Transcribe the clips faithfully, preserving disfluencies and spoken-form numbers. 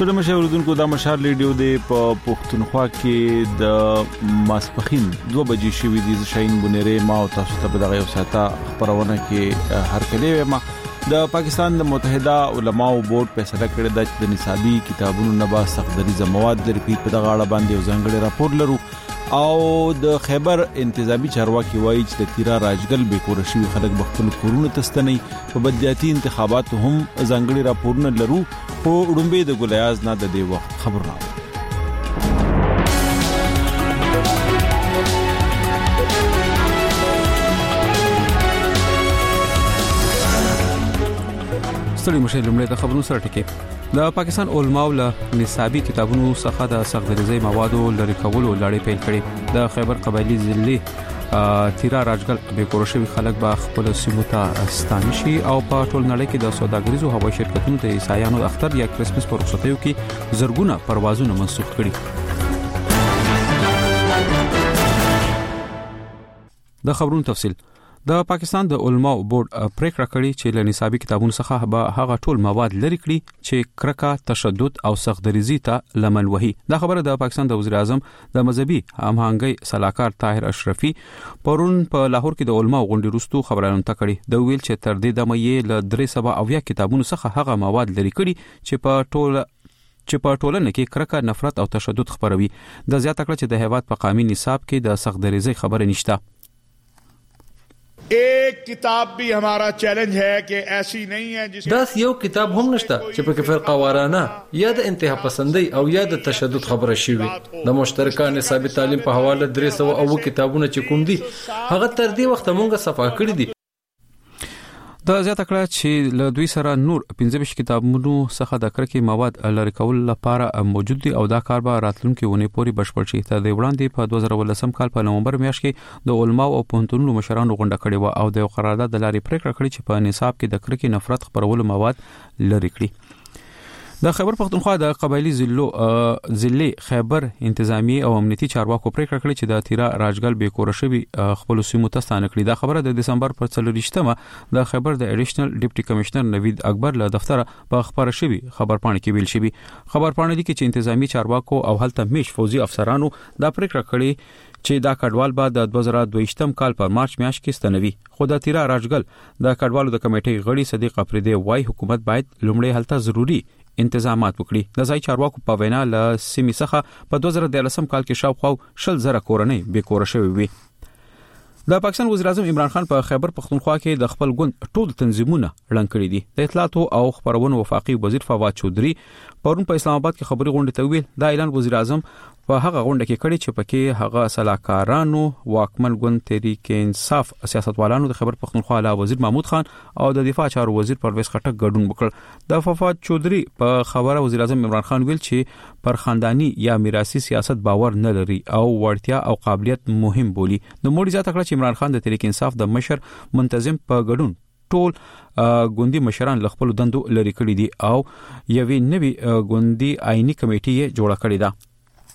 ستړي مشه اوریدونکو د مشال ریډیو د پښتونخوا کې د ماسپخین دوه بجې شوې دي شاهین بنيره ما او تاسو ته په دغه یو ساعته خبرونه کې هر کله ما د پاکستان د متحده علماء بورډ فیصله کړې ده چې د نصابي کتابونو نه با سخت دریزه مواد لري په دغه اړه باندې یو ځانګړی راپور لرو او د خیبر انتظامی چارواکي وایي چې د تیرا راجګل به کور شي خلک بخپل کورونه تستنی په بدیاتي انتخابات هم ځانګړي راپورونه لرو په وډمبه د ګلیاز نه د دی وخت خبر راو ستړي مشه لمړی د خبرونو سره ټکی د پاکستان علماء له نصابي کتابونو څخه د سخت‌دریزي موادو لری کولو لړۍ پیل کړې د خیبر قبایلی ضلع تیرا راجګل به کورشوي خلک با خپل سیمو ته ستانه شي او په ټول نړۍ کې د سوداګریزو هوایي شرکتونو ته عیسایانو د اختر یا کرسمس پر رخصتیو کې زرګونه پروازونه منسوخ کړي د خبرونو تفصیل د پاکستان د علماء بورډ پریکړه کړې چې له نصابي کتابونو څخه به هغه ټول مواد لري کړي چې کرکه تشدد او سخت‌دریزي ته لمن وهي دا خبره د پاکستان د وزیر اعظم د مذهبي هماهنګي صلاحکار طاهر اشرفي پرون په لاهور کې د علماء غونډې وروسته خبرونه تکړه د ویل چې تر دې دمه یې له درې سوه اویا کتابونو څخه هغه مواد لري کړي چې په ټول چې په ټولنه کې کرکه نفرت او تشدد خبروي د زیاته کړ چې د هیواد په قانوني نصاب کې د سخت‌دریزي خبره نشته एक किताब भी हमारा चैलेंज है कि ऐसी नहीं है जिस داس یو کتاب هم نشته چې په کې فرقه وارانه یا د انتها پسندي او یا د تشدد خبره شي وي د مشترکه نصابي تعلیم په حواله درې سوه او کتابونه چې کوم دي هغه تر دې وخت مونږه صفا کړی دي د زیاته کړه چې له دوی سره نور پنځه ویشت کتابونو څخه د کرکې مواد لری کول لپاره موجود دي او دا کار به راتلونکي ونې پورې بشپړ شي تر دې وړاندې په دوه زره ولسم کال په نومبر میاشت کې د علماء او پوهنتونونو مشرانو غونډه کړې و او د قرارداد د لارې پریکړه کړې چې په نصاب کې د کرکې نفرت خبرولو مواد لری کړي د خیبر پختونخوا د قبایلی ضلع ضلع خیبر انتظامی او امنیتي چارواکو پریکړه کړې چې د تیرا راجګل به کورشوي خپل سیمو ته ستانه کړي دا خبره د دسمبر پر څلورشتمه د خیبر د اډیشنل ډیپټي کمشنر نوید اکبر له دفتر په خبره شوی خبرپاڼه کې ویل شوی خبرپاڼه دي چې انتظامی چارواکو او هلته میش فوزي افسرانو دا پریکړه کړې چې دا کډوال بعد د دوه زره دوه کال پر مارچ میاشت کې ستنوي خو د تیرا راجګل د کډوالو د کمیټې غړي صدیق افریدی وای حکومت باید لومړی هلته ضروری انتظامات وکړي د ځای چارواکو په وینا له سیمې څخه په دوه زره دولسم کال کې شاوخوا شل زره کورنۍ بې کوره شوې وي د پاکستان وزیر اعظم عمران خان په خیبر پختونخوا کې د خپل ګوند ټول تنظیمونه ړنګ کړي دي د اطلاعات او خبرونو وفاقي وزیر فواد چودري پرون په اسلام آباد کې خبري غونډه ته ویل دا اعلان وزیر اعظم په هغه غونډه کې کړی چې پکې هغه صلاحکارانو واکمن ګوند تحریک انصاف سیاستوالانو د خیبر پختونخوا علاوه وزیر محمود خان او د دفاع چارو وزیر پرویز خټک ګډون وکړ د فواد چودري په خبره وزیر اعظم عمران خان ویل چې پر خاندانی یا میراثي سیاست باور نه لري او وړتیا او قابلیت مهم بولي نو موږ ځکه کړ چې عمران خان د تحریک انصاف د مشر منتظم په ګډون ټول ګوندی مشران ل خپل دندو لري کړی دي او یوې نوې ګوندی آئینی کمیټه جوړه کړې ده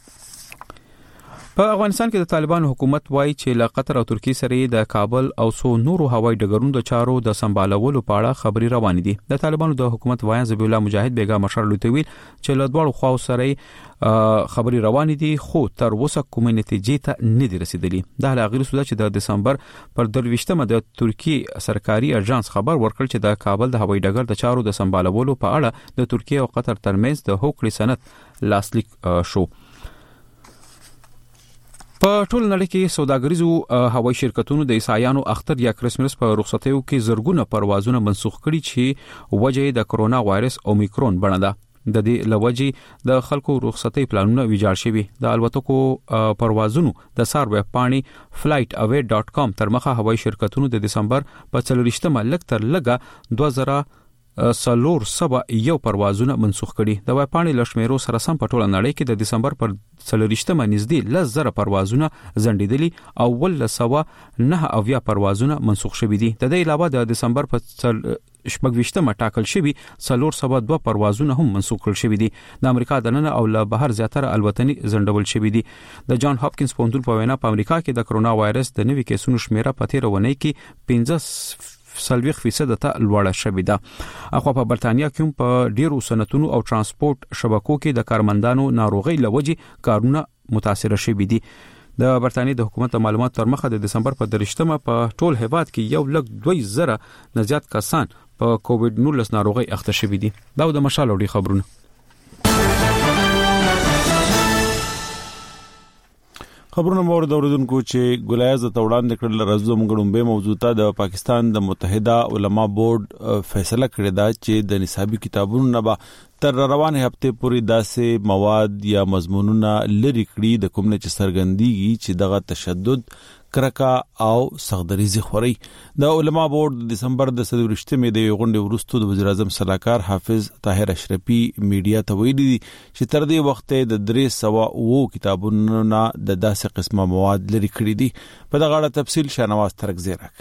په افغانستان کې د طالبانو حکومت وایي چې له قطر او ترکیه سره د کابل او سو نورو هوایي ډګرونو د چارو د سمبالولو په اړه خبري روان دي د طالبانو د حکومت وایي ذبیح الله مجاهد بیګا مشر لوتویل چې له دوړو خواو سره خبري روان دي خو تر اوسه کومه نتیجې ته نه دي رسیدلي د هغه غیر سودا چې د دسمبر پر درويشتمه د ترکیه سرکاري اژانس خبر ورکړ چې د کابل د هوایي ډګر د چارو د سمبالولو په اړه د ترکیه او قطر ترمنځ د هوکړې سند لاسلیک شو په ټول نړۍ کې سوداګریزو هوایي شرکتونو د عیسایانو اختر یا کرسمس په رخصتیو کې زرګونه پروازونه منسوخ کړي چې وجه د کرونا وایرس اومیکرون بڼه ده د دې لوجې د خلکو رخصتي پلانونه ویجاړ شوي د الوتکو پروازونو د سار ویب پاڼې فلایټ اوی ډاټ کام تر مخه هوایي شرکتونو د دسمبر په څلورشتمه لږ تر لږه دوه زره سلور سبا یو پروازونه منسوخ کړي د وای پاڼې لشمیرو سره سم په ټوله نړۍ کې د دسمبر پر څلورشتمه نږدې لس زره پروازونه ځنډېدلي او ول سوا نه اویا پروازونه منسوخ شوي دي د دې علاوه د دسمبر په شپږویشتمه ټاکل شوي څلور سوا دوه پروازونه هم منسوخ کړل شوي دي د امریکا دننه او له بهر زیاتره الوتنې ځنډول شوي دي د جان هاپکینز پوهنتون په وینا په امریکا کې د کرونا وایرس د نوي کیسونو شمیره په تیر ونې کې پنځه سلويخ فیصد ته لوړه شوې ده. اخو په برتانیا کې په ډیرو صنعتونو او ترانسپورت شبکو کې د کارمندانو ناروغي لوجې کارونه متاثر شوي دي. د برتانیې د حکومت معلومات تر مخه د دسمبر په درشتمه په ټول هیواد کې یو لک دوه زره نه زیات کسان په کووډ نولس ناروغي اخته شوي دي. دا د مشال وړي خبرونه. خبرونه مورد اوردونکو چې ګلایز ته وړاندې کړل راځو موږ به موضوعه د پاکستان د متحده علما بورډ فیصله کړې ده چې د نصابي کتابونو نه به تر روانه هفته پورې داسې مواد یا مضمونونه لري کړي د کوم نه چې سرګندېږي چې دغه تشدد کرکا او سخدریزي خوري. د علما بورډ د دسمبر د سدورشتمې د غونډې وروسته د وزیر اعظم صلاحکار حافظ طاهر اشرفي میډیا ته ویلي چې تر دې وخت د درې سوه او کتابونو نه د داسې قسمه مواد لري کړي دي. په دغه اړه تفصیل شاهنواز ترکزی راکړي.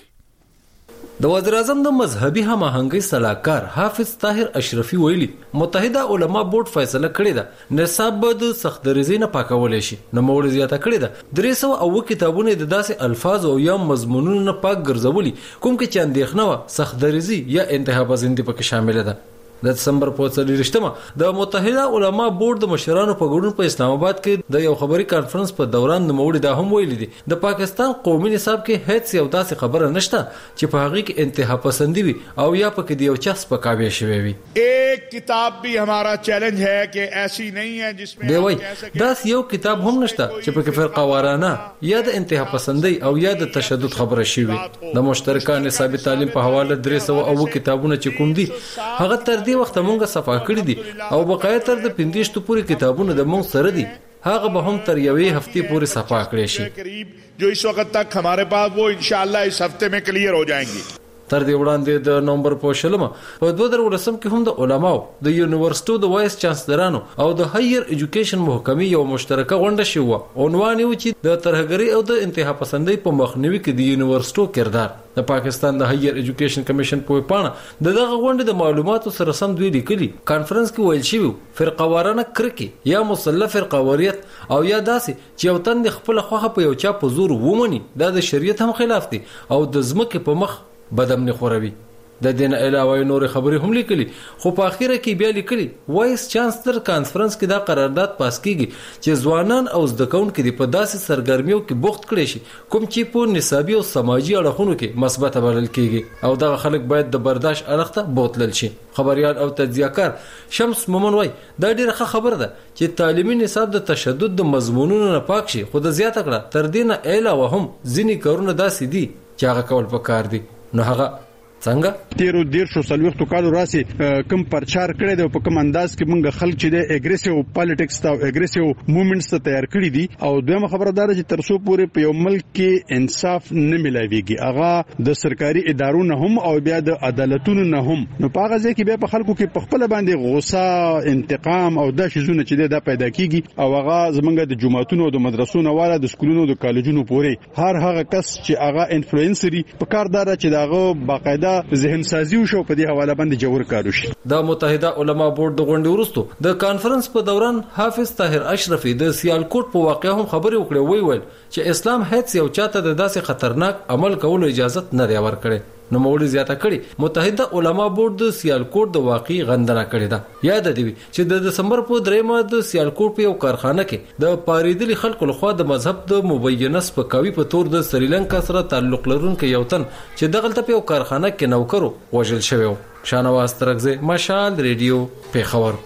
د وزیر اعظم د مذهبي هماهنګي صلاحکار حافظ طاهر اشرفي ویلي متحده علما بورډ فیصله کړې ده نصاب به د سختدریزي نه پاکول شي. نو موږ زیاته کړې ده درې سوه او کتابونه د داسې الفاظ او یا مضمونونو نه پاک ګرځولي کوم کې چې اندېښنه و سختدریزي یا انتها پسندي پکې شامل ده. د دسمبر په څلورشتمه د متحده علما بورډ د مشرانو په ګډون په اسلام آباد کې د یو خبري کانفرنس په دوران د موړي دا هم ویل دي د پاکستان قومي نصاب کې هیڅ یو داسې خبره نشته چې په هغه کې انتها پسندي وي او یا پکې د یو چس په کاوي شوی وي. ایک کتاب بھی ہمارا چیلنج ہے کہ ایسی نہیں ہے جس میں دی وای داس یو کتاب هم نشته چې پکې فرقه وارانه یا د انتها پسندي او یا د تشدد خبره شي وي. د مشترکه نصابي تعلیم په حواله درې سوه او کتابونه چې کوم دي هغه تر دې وخت مونږه صفا کړی دي او بقایه تر د پنځشتو پورې کتابونه د مونږ سره دي هغه به هم تر یوې هفتې پورې صفا کړی شي جو اس وخت تک ہمارے پاس وہ انشاءاللہ اس ہفتے میں کلیئر ہو جائیں گی. تر دې وړاندې د نومبر په شلمه په دوه زره ولسم کې هم د علماو د یونیورسيټو د وایس چانسلرانو او د هایر ایجوکیشن محکمې یو مشترکه غونډه شوه. عنوان یې و چې د ترهګرۍ او د انتها پسندۍ په مخنیوي کې د یونیورسيټو کردار. د پاکستان د هایر ایجوکیشن کمیشن په پاڼه د دغه غونډې د معلوماتو سره سم دوی لیکلي کانفرنس کې ویل شوی فرقه وارانه کرکي یا مسلح فرقه واریت او یا داسې چې یو تند خپل خوخه په یو چا په زور ومني دا د شریعت هم خلاف دي او د ځمکې په مخ بدم نه خوروي. د دین علاوه نور خبرې هم لیکلي خو په اخیره کې بیا لیکلي وایس چانسلر کانفرنس کې دا قرارداد پاس کیږي چې ځوانان او زده کوونکي په داسې سرګرمیو کې بوخت کړي شي کوم چې په نصابي او سماجی اړخونو کې مثبت بلل کیږي او دغه خلک باید د برداشت اړخ ته بوتلل شي. خبريال او تجزیه‌کار شمس مومن وای دا ډیره ښه خبره ده چې تعلیمي نصاب د تشدد د مضمونونو نه پاک شي خو د زیاته کړه تر دې نه علاوه هم ځینې کارونه داسې دي چې هغه کول پکار دي. نو هغه څنګه تیرو دیر شو سلوخت کالو راسي کم پرچار کړي د په کوم انداز کې مونږ خلک چې د اګریسیو پالیټکس او اګریسیو موومېنټس ته تیار کړي دي او دویمه خبردار چې ترسو پورې په یو ملک کې انصاف نه ملایويږي هغه د سرکاري ادارو نه هم او بیا د عدالتونو نه هم. نو په هغه ځکه بیا په خلکو کې په خپل باندې غوسه انتقام او د شزونه چې دا پیدا کیږي او هغه زمونږ د جماعتونو او د مدرسو نه والا د سکولونو د کالجونو پورې هر هغه کس چې هغه انفلوئنسري په کاردار چې داغه باقاعده ذهن سازي وشو په دې حواله باندې جوړ کارو شي. د متحده علما بورډ د غونډې وروسته د کانفرنس په دوران حافظ طاهر اشرفي د سیالکوټ په واقعه هم خبرې وکړې وی ویل چې اسلام هیڅ یو چاته د داسې خطرناک عمل کولو اجازه نه دی ورکړي. نو موړي زیاته کړي متحده علما بورډ د سیالکوټ د واقعي غندنه کړې ده. یاد دی چې د دسمبر په دریمه د سیالکوټ په یو کارخانه کې د پاریدلي خلکو لخوا د مذهب د مبینه سپکاوي په تور د سریلانکا سره تعلق لرونکي یو تن چې دغلته په یو کارخانه کې نوکرو وژل شوی. شاهنواز ترکزی مشال ریډیو پیښور.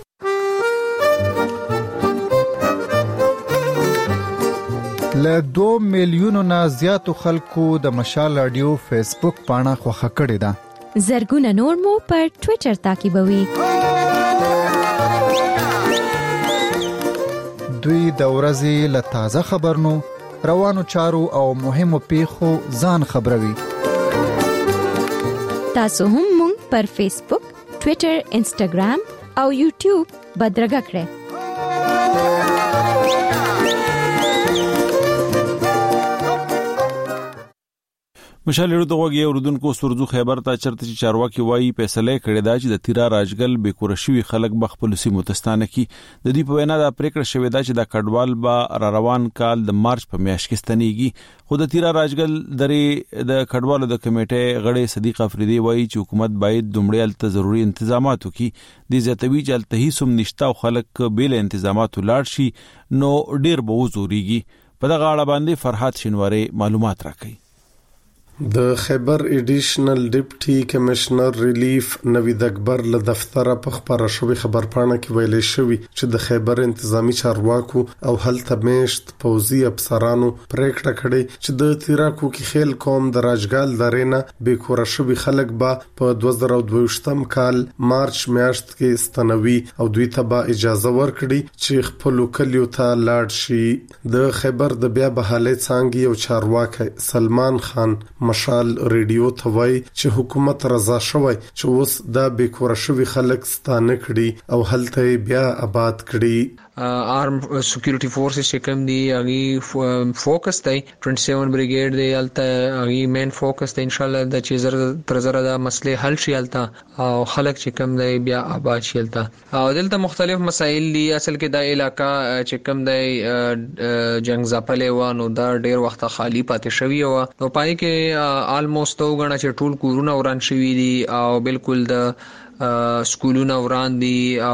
له دوه میلیونو نه زیاتو خلکو د مشال رادیو فیسبوک پاڼه خوښه کړې ده. زرګونه نور مو پر ټوئیټر تعقیبوي. دوی د ورځې له تازه خبرونو روانو چارو او مهمو پیښو ځان خبروي. تاسو هم مونږ پر فیسبوک، ټوئیټر، انسټاګرام او یوټیوب بدرګه کړئ. مشال له دغه اوردونکو سرزو خیبر ته چرته چې چارواکي وایي فیصله کړې ده چې د تیرا راجګل به کورشوي خلک بخپل سیمو تستانه کی د دې په وینا د پریکړه شوې ده چې د کډوال با را روان کال د مارچ په میاشت کې ستنېږي. خو د تیرا راجګل درې د کډوالو د کمیټې غړي صدیق افریدي وایي چې حکومت باید دومره الته ضروري تنظیمات وکړي. د زیاتوي چې الته هیڅ هم نشته او خلک بیل تنظیمات لاړ شي نو ډیر به وزوريږي. په دغه اړه باندې فرحات شینواری معلومات راکړي. د خیبر ایډیشنل ډیپټي کمشنر ریلیف نوید اکبر له دفتره په خبره شوی خبرپاڼه کې ویلي شوی چې د خیبر انتظامی چارواکو او هلته میشت پوزي افسرانو پریکړه کړې چې د تیراکو کې خیل قوم د راجګال درینه به کور شوی خلک با په دوه زره دوه کال مارچ میاشت کې ستنوي او دوی ته به اجازه ورکړي چې خپل کلیو ته لاړ شي. د خیبر د بیا بحالي څنګه یو چارواکي سلمان خان مشال ریډیو ته وایي چې حکومت رضا شوی چې اوس دا به کور شوی خلک ستانه کړي او هلته بیا آباد کړي. آرم سکیورټي فورسز چې کوم دي هغه فوکس دی سیمه بریګیډ دی الته هغه مین فوکس دی ان شاء الله د چې زر تر زر د مسلې حل شي الته او خلک چې کوم دی بیا آباد شي الته او دلته مختلف مسایل دي. اصل کې د علاقہ چې کوم دی جنگ زاپلې و نو دا ډیر وخت خالی پاتې شوی و نو پای کې آلموست وګڼه چې ټول کورونه وران شوی دي او بالکل د سکولونه وران دي او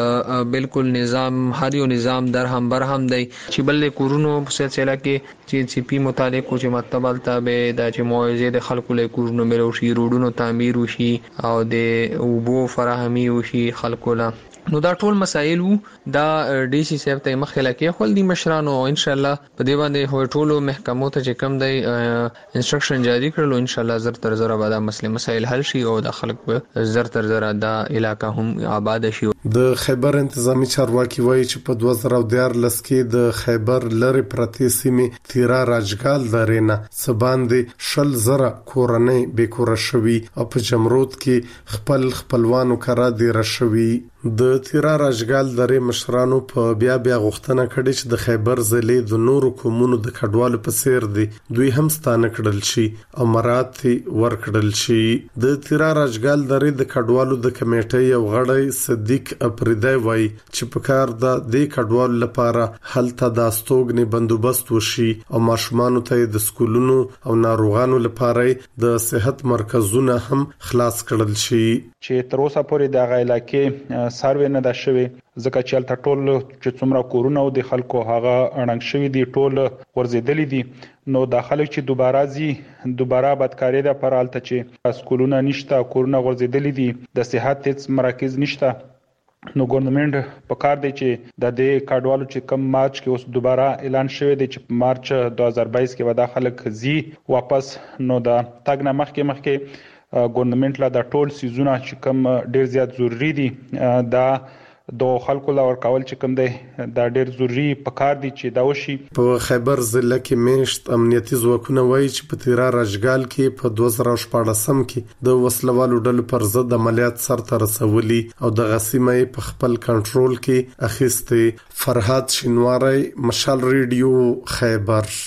د بالکل نظام هر یو نظام در هم بر هم دی چې بل کورونو په سلسله کې چې سی پی متعلق چې مطلب تابع د چې موعظه د خلکو له کورونو ملو شي روډونو تعمیر وشي او د اوبو فراهمي وشي خلکو له نو دا ټول مسایل وو. دا ډي سي صاحب ته مخاله کې خپل دي مشرانو ان شاء الله په دې باندې هو ټولو محکمو ته چې کم دی انسټرکشن جاری کړل ان شاء الله زر تر زر به دا مسله مسایل حل شي او د خلک زر تر زر دا علاقہ هم آباد شي. د خیبر انتظامی چارواکي وایي چې په دوه زره دیارلس کې د خیبر لری پرتی سیمې تیرا راجګال درینه سباندې شل زره کورنۍ به کور شوي او په جمرود کې خپل خپلوانو کرا دی رشوي. د تیرا راجګال درې مشرانو په بیا بیا غوښتنه کړې چې د خیبر ضلع د نورو قومونو د کډوالو په څیر دي دوی هم ستانه کړل شي او مراد ورکړل شي. د تیرا راجګال درې د کډوالو د کمیټې یو غړی صدیق افریدی وایي چې په کار د دې کډوالو لپاره هلته د استوګنې بندوبست وشي او ماشومان ته د سکولونو او ناروغانو لپاره د صحت مرکزونه هم خلاص کړل شي. چې تر اوسه پورې د غیلا کې سروې نه ده شوی ځکه چې الته ټول چې څومره کورونه او د خلکو هغه اړنګ شوی دي ټول ورزيدلې دي نو د خلک چې دوباره زی دوباره بدکاری ده پر الته چې سکولونه نشته کورونه ورزيدلې دي د صحت هیڅ مراکز نشته نو ګورنمنت په کار دی چې د دې کډوالو چې کم مارچ کې اوس دوباره اعلان شوی دی چې مارچ دوه هزار بایس کې ودا خلک زی واپس نو د تاګ نه مخکې مخکې ګورنمنت لا د ټول سيزونه چې کم ډیر زیات ضروری دي دا د خلکو لا ورکول چې کم دی دا ډیر ضروری پکار دي چې دا وشي. په خیبر ضلع کې میشت امنیتي ځواکونه وایي چې په تیرا راجګال کې په دوه زره شپږ کې د وسلوالو ډلو پر ضد عملیات سرته رسولي او د غسیمه په خپل کنټرول کې اخیسته. فرحات شینواری مشال ریډیو خیبر.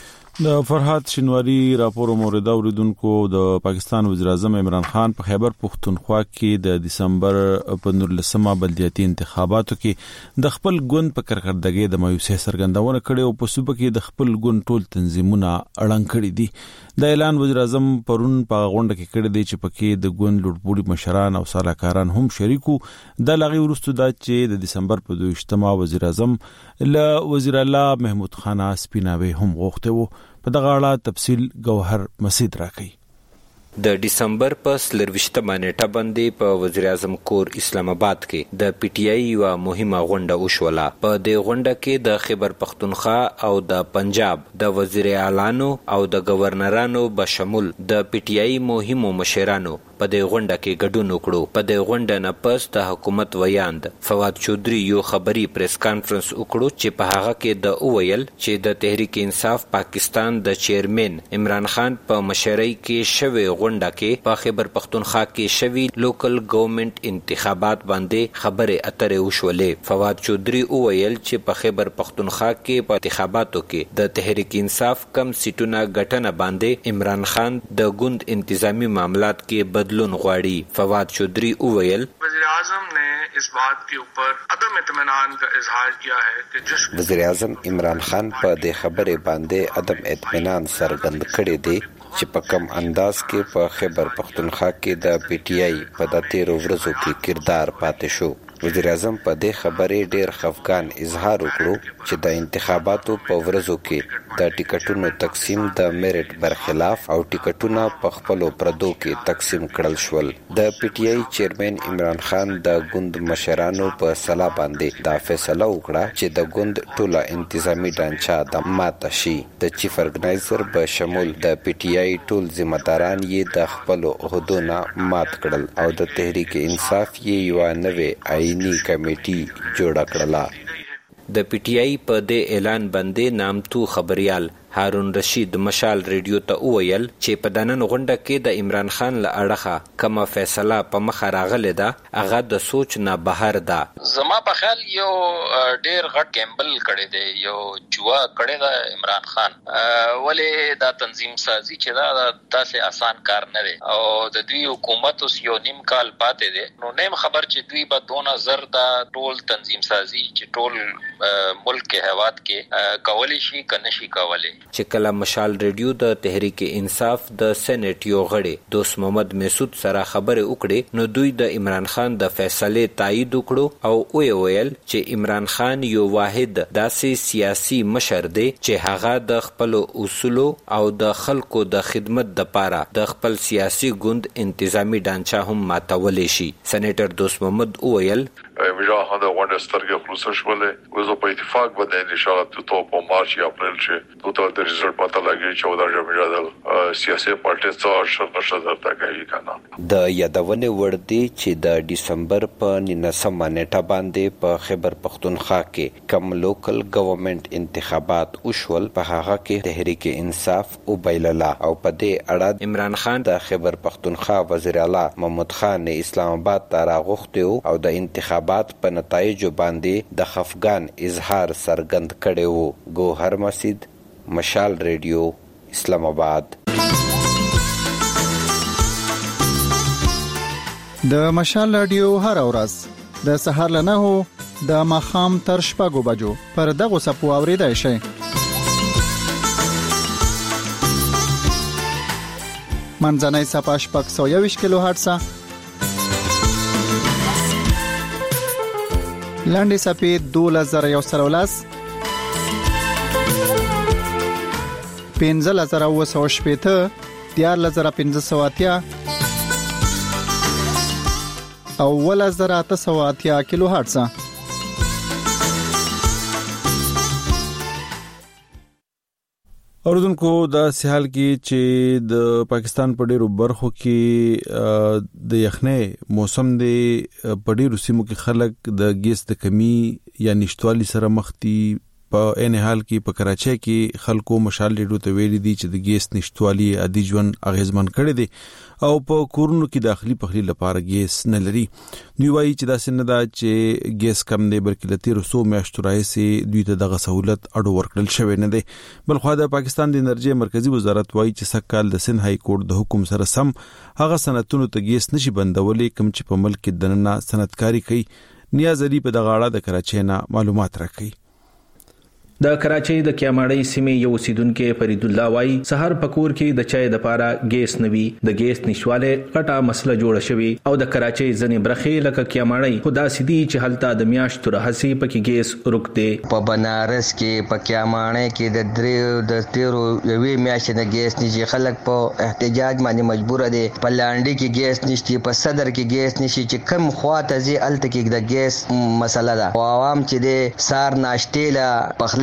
د فرحات شینواری راپور مورد اوریدونکو د پاکستان وزیر اعظم عمران خان په خیبر پختونخوا کې د دسمبر په نولسمه بلدیاتي انتخاباتو کې د خپل ګوند په کارکړدګۍ د مایوسۍ څرګندونه کړې او په صوبه کې د خپل ګوند ټول تنظیمونه اړنګ کړي دي. د اعلان وزیر اعظم پرون په غونډه کې کړی دی چې پکې د ګوند لوړپوړي مشران او سلاکاران هم شریکو. د لغي ورستو دا چې د دسمبر په دویشتمه وزیر اعظم له وزیر الله محمود خان سپیناوي هم غوښته وو. په دغه اړه تفصیل گوهر مسید راکړي. د دسمبر په سلرويشتمه نیټه باندې په وزیر اعظم کور اسلام آباد کې د پی ټی آی یو مهمه غونډه وشوله. په دې غونډه کې د خیبر پختونخوا او د پنجاب د وزیر اعلانو او د گورنرانو بشمول د پی ټی آی مهمو مشرانو په دې غونډه کې ګډون وکړو. په دې غونډه نه پس د حکومت ویاند فواد چودري یو خبري پریس کانفرنس وکړو چې په هغه کې د اویل چې د تحریک انصاف پاکستان د چیرمن عمران خان په مشرۍ کې شوی غونډه کې په خیبر پختونخوا کې شوی لوکل ګورنمنت انتخابات باندې خبره اترې وشولې. فواد چودري اویل چې په خیبر پختونخوا کې په انتخاباتو کې د تحریک انصاف کم سیټونه ګټنه باندې عمران خان د ګوند انتظامی معاملات کې بدلون غواړي. فواد چودري اویل وزیر اعظم نے اس بات کے اوپر عدم اطمینان کا اظہار کیا ہے کہ جس وزیر اعظم عمران خان په دې خبره باندې عدم اطمینان څرګند کړی دی چې په کم انداز کې په خیبر پختونخوا کې د پی ټی آی په د تیرو ورځو کې کردار پاتې شو. وزیر اعظم په دې خبرې ډېر خفګان اظهار وکړو چې د انتخاباتو په ورځو کې د ټیکټونو تقسیم د میرټ برخلاف او ټیکټونه په خپلو پردو کې تقسیم کړل شول. د پی ټی آی چیرمن عمران خان د ګوند مشرانو په سلا باندې دا فیصله وکړه چې د ګوند ټوله انتظامی ډانچه د ماته شي. د چیف ارګنایزر په شمول د پی ټی آی ټول ذمہداران یې د خپلو عہدونو مات کړل او د تحریک انصاف یې یو نوې آئینی کمیټي جوړه کړله. د پی ټی آی په دې اعلان باندې نامتو خبريال هارون رشید مشال ریډیو ته وویل چې په دنن غونډه کې د عمران خان له اړخه کومه فیصله په مخه راغله ده هغه د سوچ نه بهر ده. زما په خیال یو ډیر غټ ګیمبل کړی دی، یو جوا کړی دی عمران خان. ولې دا تنظیم سازي چې دا داسې آسان کار نه دی او د دوی حکومت اوس یو نیم کال پاتې دی، نو نیم خبر چې دوی به دونه زر دا ټول تنظیم سازي چې ټول ملک کې هواد کې کولی شي که نشي کولی. چې کله مشال ریډیو د تحریک انصاف د سېنات یو غړي دوست محمد مسعود سره خبرې وکړې نو دوی د عمران خان د فیصلې تایید وکړو او وی ویل چې عمران خان یو واحد داسې سیاسي مشر دی چې هغه د خپل اصولو او د خلکو د خدمت لپاره د خپل سیاسي ګوند انتظامی ډانچه هم ماتولی شي. سېنیټر دوست محمد ویل عمران خان د غونډې سترګې خلاص شولې وزو په اتفاق باندې ان شاء الله ته په مارچ یا اپریل چې دوه د ریزلټ پته لګي چې دا جمعیت سیاسي پارټي څو شر نشه درته کوي کنه. د یادونه ور دي چې د دسمبر په نولسمه نیټه باندې په خیبر پختونخوا کې کم لوکل ګورنمنت انتخابات وشول، په هغه کې تحریک انصاف او بایللا او په دې اړه عمران خان د خیبر پختونخوا وزیر اعلی محمود خان اسلام آباد ته راغوښتي او د انتخابات په نتایجو باندې د خفګان اظهار څرګند کړی وو. ګوهر مسجد، مشال ریډیو، اسلام آباد. د مشال ریډیو هر ورځ د سهار له نهو د ماښام تر شپږو بجو پر دغه سپو اوریدای شئ. منځنۍ سپا شپږ سوه یوویشت کیلو هرټز، لاندې سپې دولس زره یو سل ولس، پنځه زره اوه سوه شپېته، دیارلس زره پنځه سوه اتیا او اوولس زره اته سوه اتیا کیلو هرټز. اوردونکو د سهال کې چې د پاکستان په ډیرو برخو کې د یخنۍ موسم دی، په ډیرو سیمو کې خلک د ګیس د کمی یا نشټوالي سره مخ دي. په ان حال کې په کراچۍ کې خلکو مشال ډیرو ته ویلي دي چې د ګیس نشټوالي عادي ژوند اغیزمن کړي دي او په کورونو کې داخلي پخلي لپاره ګیس نه لري. دوی وایي چې دا سن ده چې ګیس کم دی، بلکې لته رسو میاشتو راځي دوی ته دغه سہولت اډو ورکړل شوی نه دی. بل خو د پاکستان د انرژي مرکزی وزارت وایي چې سکهال د سن های کورټ د حکم سره سم هغه صنعتونو ته ګیس نشي بندولې کوم چې په ملک کې دننه صنعتکاری کوي. نیاز علي په دغه اړه د کراچۍ نه معلومات راکړي. د کراچۍ د کیاماړۍ سیمې یو اوسیدونکو فرید الله وایي سحر پکور کې د چای د پاره ګیس نوي، د ګیس نشواله غټه مسله جوړه شوی او د کراچۍ ځنې برخې لکه کیاماړۍ خدا سیدي چې حالت د میاشتو راهسي پکې ګیس رکته. په بنارس کې په کیاماړۍ کې د درې د تیرو یوې میاشتې د ګیس نشي، خلک په احتجاج باندې مجبور دي. په لاندې کې ګیس نشي، په صدر کې ګیس نشي، چې کم خواته زی الته کې د ګیس مسله ده. او عوام چې د سار ناشته لا پخله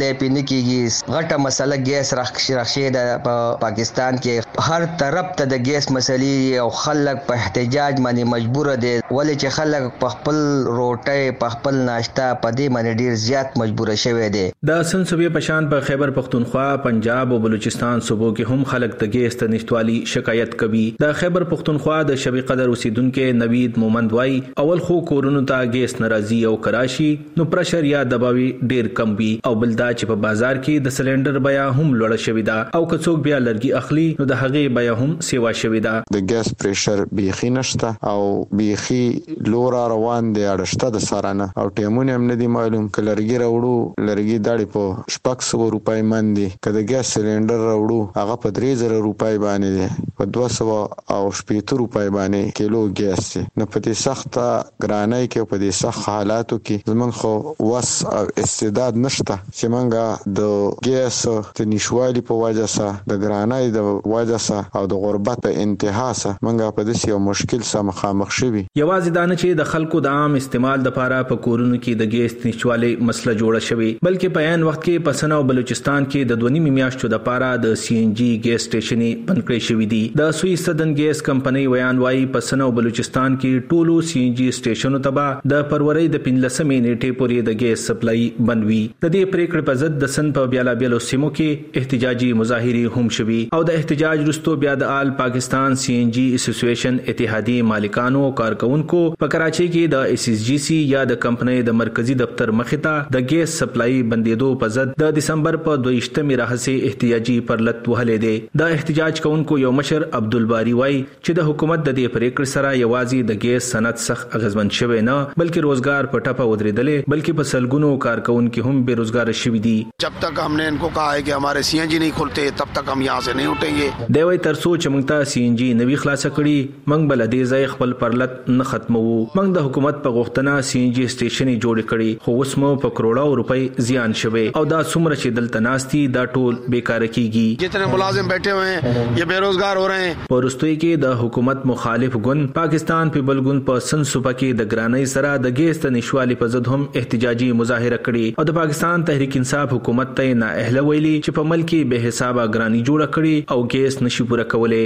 استعمالې پینې کیږي. غټه مسله ګیس راخشه د پاکستان کې هر طرف ته د ګیس مسلې او خلک په احتجاج باندې مجبور دي ولې چې خلک په خپل روټي په خپل ناشتا په دې باندې ډیر زیات مجبور شوي دي. د سن صوبې پشان په خیبر پختونخوا، پنجاب او بلوچستان صوبو کې هم خلک د ګیس ته نشټوالي شکایت کوي. د خیبر پختونخوا د شبي قدر اوسیدونکو نوید مومند وای اول خو کورونو ته ګیس ناراضي او کراشي نو پرشر یا دباوي ډیر کم وي او بلدا چې په بازار کې د سلندر بیا هم لوړ شوی دا او کڅوک بیا لرګي اخلي نو د هغه بیا هم سیوا شوی دا. د ګیس پريشر بيخي نشته او بيخي لور روان دي اړشته د سارانه او ټیمونه هم نه دي معلوم ک لرګي راوړو لرګي داړي په شپږ سوه روپۍ باندې کله ګیس سلندر راوړو هغه په درې زره روپۍ باندې دي په دوه سوه او شپږ روپۍ باندې کیلو ګیس نه پته سخته ګرانای کې په دې سخت حالاتو کې زمون خو وس او استعداد نشته چې منګه د ګیس ته نشوالي په وجه سره د ګرانای د وجه سره او د غربت په انتها سره منګه په دې یو مشکل سره مخامخ شوي. یوازې دا نه چې د خلکو د عام استعمال د لپاره په کورونو کې د ګیس نشوالي مسله جوړه شوی بلکې په عین وخت کې په سنا او بلوچستان کې د دونی میاشتو د لپاره د سی ان جی ګیس سټیشنې بند کړی شوی دي. د سوي سدن ګیس کمپنۍ ویان وایي په سنا او بلوچستان کې ټولو سی ان جی سټیشنونو تبا د پروري د پنځلسمې نیټې پورې د ګیس سپلای بندوي. د دې پریکړې په ضد د سن په بیالا بیلو سیمو کې احتجاجي مظاهره هم شوي او د احتجاج وروسته بیا د آل پاکستان سی ان جی اسوسییشن اتحادیه مالکانو او کارکونکو په کراچۍ کې د اس اس جی سی یا د کمپنۍ د مرکزی دفتر مخې ته د ګیس سپلای بندیدو په ضد د دسمبر په دویشتمې راهسي احتجاجي پرلط وهلې دي. د احتجاج کوونکو یو مشر عبدالباری وای چې د حکومت د دې پریکړې سره یوازې د ګیس صنعت سخت اغیزمن شوی نه بلکې روزګار په ټپه ودرېدلې بلکې په سلګونو کارکونکو هم بیروزګار شوي دي. जब तक हमने इनको कहा है कि हमारे सीएनजी नहीं खुलते तब तक हम यहाँ से नहीं उठेंगे. دوی ترڅو چې موږ ته سی ان جی نوی خلاص کړي موږ بل دې ځای خپل پرلط نه ختمو. موږ د حکومت په غوښتنه سی ان جی سټیشن جوړ کړي خو اوس مو په کروڑو روپۍ زیان شوه او دا څومره چې دلته ناستي دا ټول بیکاره کیږي. جتنے ملازم بیٹھے ہوئے ہیں یہ بیروزگار ہو رہے ہیں. پرستوي کې د حکومت مخالف ګوند پاکستان پیپل ګوند په سن صوبه کې د ګرانۍ سره د ګیس ته نشوالي په ضد هم احتجاجي مظاهره کړي او د پاکستان تحریک انصاف حکومت ته نه اهله ویلي چې په ملک کې به حسابه ګرانی جوړه کړي او ګیس نشي پوره کولای.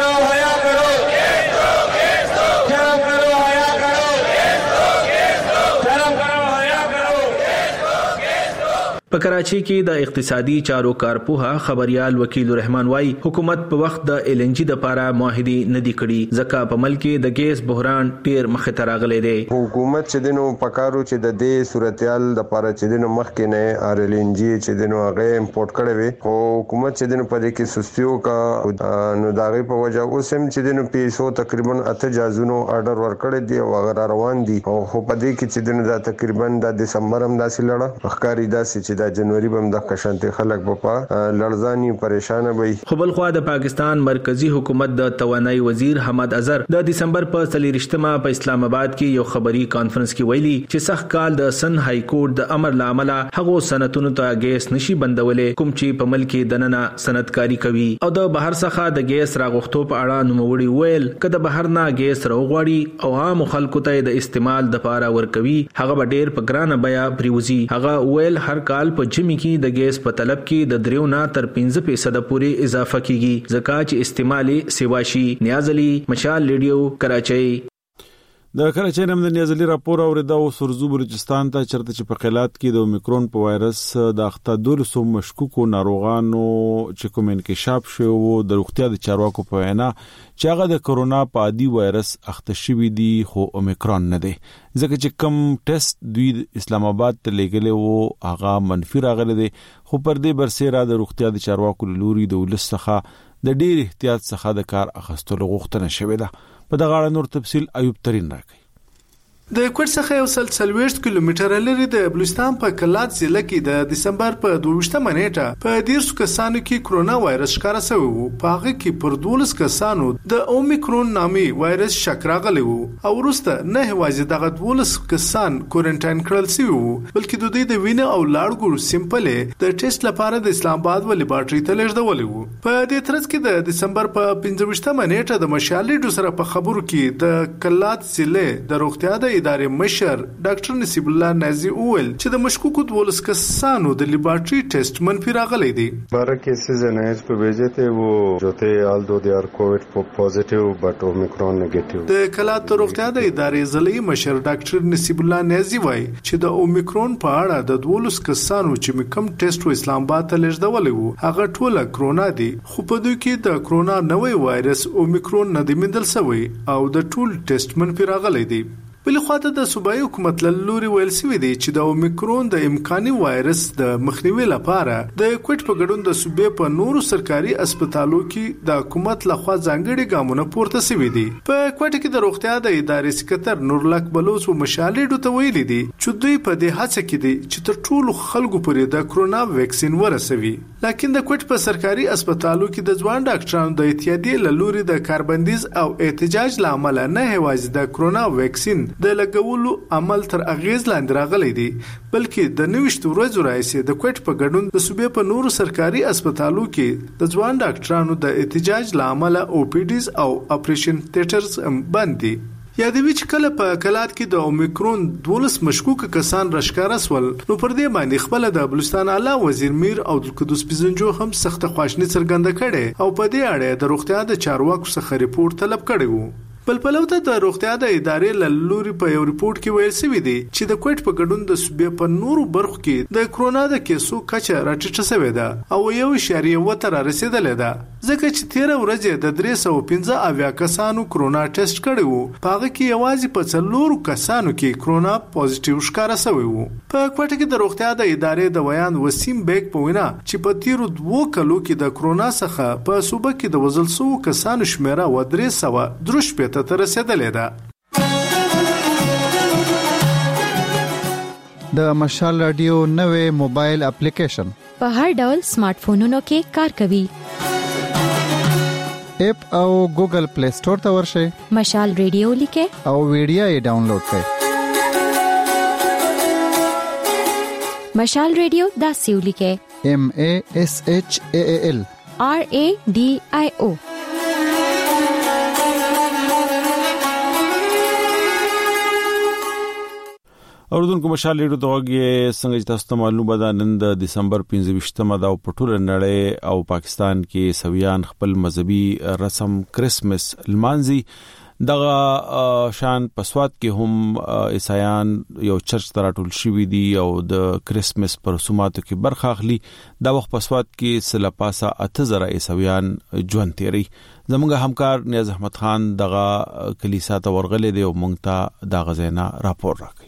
په کراچۍ کې د اقتصادي چارو کارپوها خبريال وکیل الرحمن وای حکومت په وخت د ال ان جی د لپاره معاهده ندي کړي ځکه په ملک کې د ګیس بحران ډیر مخ ته راغلی دی. حکومت چې دینو پکارو چې د دې صورتحال د لپاره چې دینو مخ کې نه ار ال ان جی چې دینو هغه امپورټ کړي وي خو حکومت چې دینو په دې کې سستیو کا نو داغه په وجه اوس هم چې دینو پیسو تقریبا اته جازونو آرډر ورکړي دی او هغه روان دي او خو په دې کې چې دینو دا تقریبا د دسمبر هم داسې لړه ښکاری داسې چې د جنوري بم د کشانتي خلک په لړزاني پریشان وي. خو بل خو د پاکستان مرکزی حکومت د توانایي وزیر حمد اظهر د دسمبر په څلورشتمه په اسلام آباد کې یو خبري کانفرنس کې ویلي چې سخت کال د سن های کورټ د امر لامل هغه سنتونو ته ګیس نشي بندولې کوم چې په ملک دننه صنعتکاری کوي او د بهر څخه د ګیس راغښتو په اړه نوموړي ویل کله بهر نه ګیس راوغواړي او عام خلکو ته د استعمال د لپاره ورکوي هغه ډیر په ګرانه بیا پریوزي. هغه ویل هر کال په جمی کې د ګیس په طلب کې د دریو نه تر پنځه فیصد پورې اضافه کیږي ځکه چې استعمالي سیواشي. نیاز علي، مشال ریډیو، کراچۍ. د کراچۍ نم د نیاز علي راپور اوریدا او سرزو بلوچستان ته چرته چې په خلات کې د اومیکرون په وایرس د اخته دولسو مشکوکو ناروغانو چې کوم انکشاف شوی وو د روغتیا د چارواکو په وینا چې هغه د کرونا په عادي وایرس اخته شوی دی خو اومیکرون نه دی ځکه چې کم ټیسټ دوی اسلام آباد ته لګلې وو هغه منفي راغلی دی خو پر دې برسېره د روغتیا د چارواکو لوري د ولس څخه د ډیر احتیاط څخه د کار اخیستلو غوښتنه شوې ده. په دغه اړه نور تفصیل ایوب ترين راکړي. د کوټ څخه یو سل څلوېښت کیلومتره لري د بلوچستان په کلات ضلع کې د دسمبر په دویشتمه نیټه په دیرشو کسانو کې کرونا وایرس ښکاره شوی وو. په هغه کې پر دولس کسانو د اومیکرون نامي وایرس شک راغلی وو او وروسته نه یوازې دغه دولس کسان کورنټاین کړل شوي وو بلکې د دوی د وینې او لاړګو سیمپلې د ټیسټ لپاره د اسلام آباد ولې باټري ته لیږدولې وو. په دې ترڅ کې د دسمبر په پنځه ویشتمه نیټه د مشال ریډیو سره په خبرو کې د کلات ضلع د روغتیا د ادارې مشر ډاکټر نصیب الله نازي وویل چې د مشکوکو دولس کسانو د لیبارټري ټیسټ منفي راغلی دی. बारह केसेस एनआईएच पे भेजे थे, वो जो थे although they are Covid positive but Omicron negative. د کلات روغتیا د ادارې ضلعي مشر ډاکټر نصیب الله نازي وایي چې د اومیکرون په اړه د دولس کسانو چې کوم ټیسټ و اسلام آباد ته لېږدولې وو هغه ټوله کرونا دي، خو په دوی کې د کرونا نوې وایرس اومیکرون نه دی موندل شوی او د ټول ټیسټ منفي راغلی دی. بل خواته د صوبایي حکومت له لوري ویل شوی دی چې د اومیکرون د امکاني وایرس د مخنیوي لپاره د کوټ په ګډون د صوبې په نورو سرکاري هسپتالو کې د حکومت لخوا ځانګړي ګامونه پورته شوي دي. په کوټ کې د روغتیا د ادارې سکرټر نورلک بلوچ او مشالې ډو ته ویلي دي چې دوی په دې هڅه کې دي چې تر ټولو خلکو پورې د کرونا ویکسین ورسوي. لکه د کوټ په سرکاري هسپتالو کې د ځوان ډاکټرانو د اتحادیې له لوري د کاربندیز او احتجاج لامل نه هوازي د کرونا ویکسین د لګولو عمل تر اغیز لاندې راغلی دی، بلکې د نوښت ورځو راځي د کوټ په ګډون د صوبې په نورو سرکاري هسپتالو کې د ځوان ډاکټرانو د احتجاج لامل او پی ډیز او اپریشن تیټرز باندې یادوي چې کله په کلات کې د اومیکرون دولس مشکوک کسان راشکاره سول نو پر دې باندې خپل د بلوچستان اعلی وزیر میر عبدالقدوس پیزنجو هم سخت خواشنی څرګنده کړي او په دې اړه د روغتیا د چارواکو څخه ریپورت طلب کړی وو. بل پلوته د روغتیا د ادارې له لوري په یو ریپورت کې ویل شوی دی چې د کوټ په ګډون د صوبې په نورو برخو کې د کرونا د کیسو کچه راټیټه شوې ده او یو اشاریه وته را رسیدلې ده، ځکه چې تیره ورځ د درې سوه پنځه اویا کسانو کرونا ټیسټ کړی وو، په هغه کې یوازې په څلورو کسانو کې کرونا پوزټیو ښکاره شوی وو. په کوټ کې د روغتیا د ادارې د ویان وسیم بیگ په وینا چې په تیرو دوو کلو کې د کرونا څخه په صوبه کې د وژل شوو کسانو شمیره و درې سوه دروش ته رسیدلې ده. د مشال رادیو نوې موبایل اپلیکیشن په هر ډول سمارټ فونونو کې کار کوي. اپ او ګوګل پلی سٹور ته ورشئ، مشال رادیو لیکه او ویډیو یې ډاونلوډ کړئ. مشال رادیو دا سیو لیکه M A S H A A L R A D I O. اوردونکو مشال ریډیو دغه څنګه تاسو ته معلومه ده نن د دسمبر پنځه ویشتمه دا په ټوله نړۍ او پاکستان کې سویان خپل مذهبي رسم کرسمس لمانځي. دغه شان پسواد کې هم عیسایان یو چرچ ته راټول شوي دي او د کرسمس پر رسوماتو کې برخه اخلي. دا وخت پسواد کې سلپاسا اته زره عیسویان ژوند تیري. زموږ همکار نیاز احمد خان دغه کلیسا ته ورغلی دی او موږ ته دا غزینا راپور راکړي.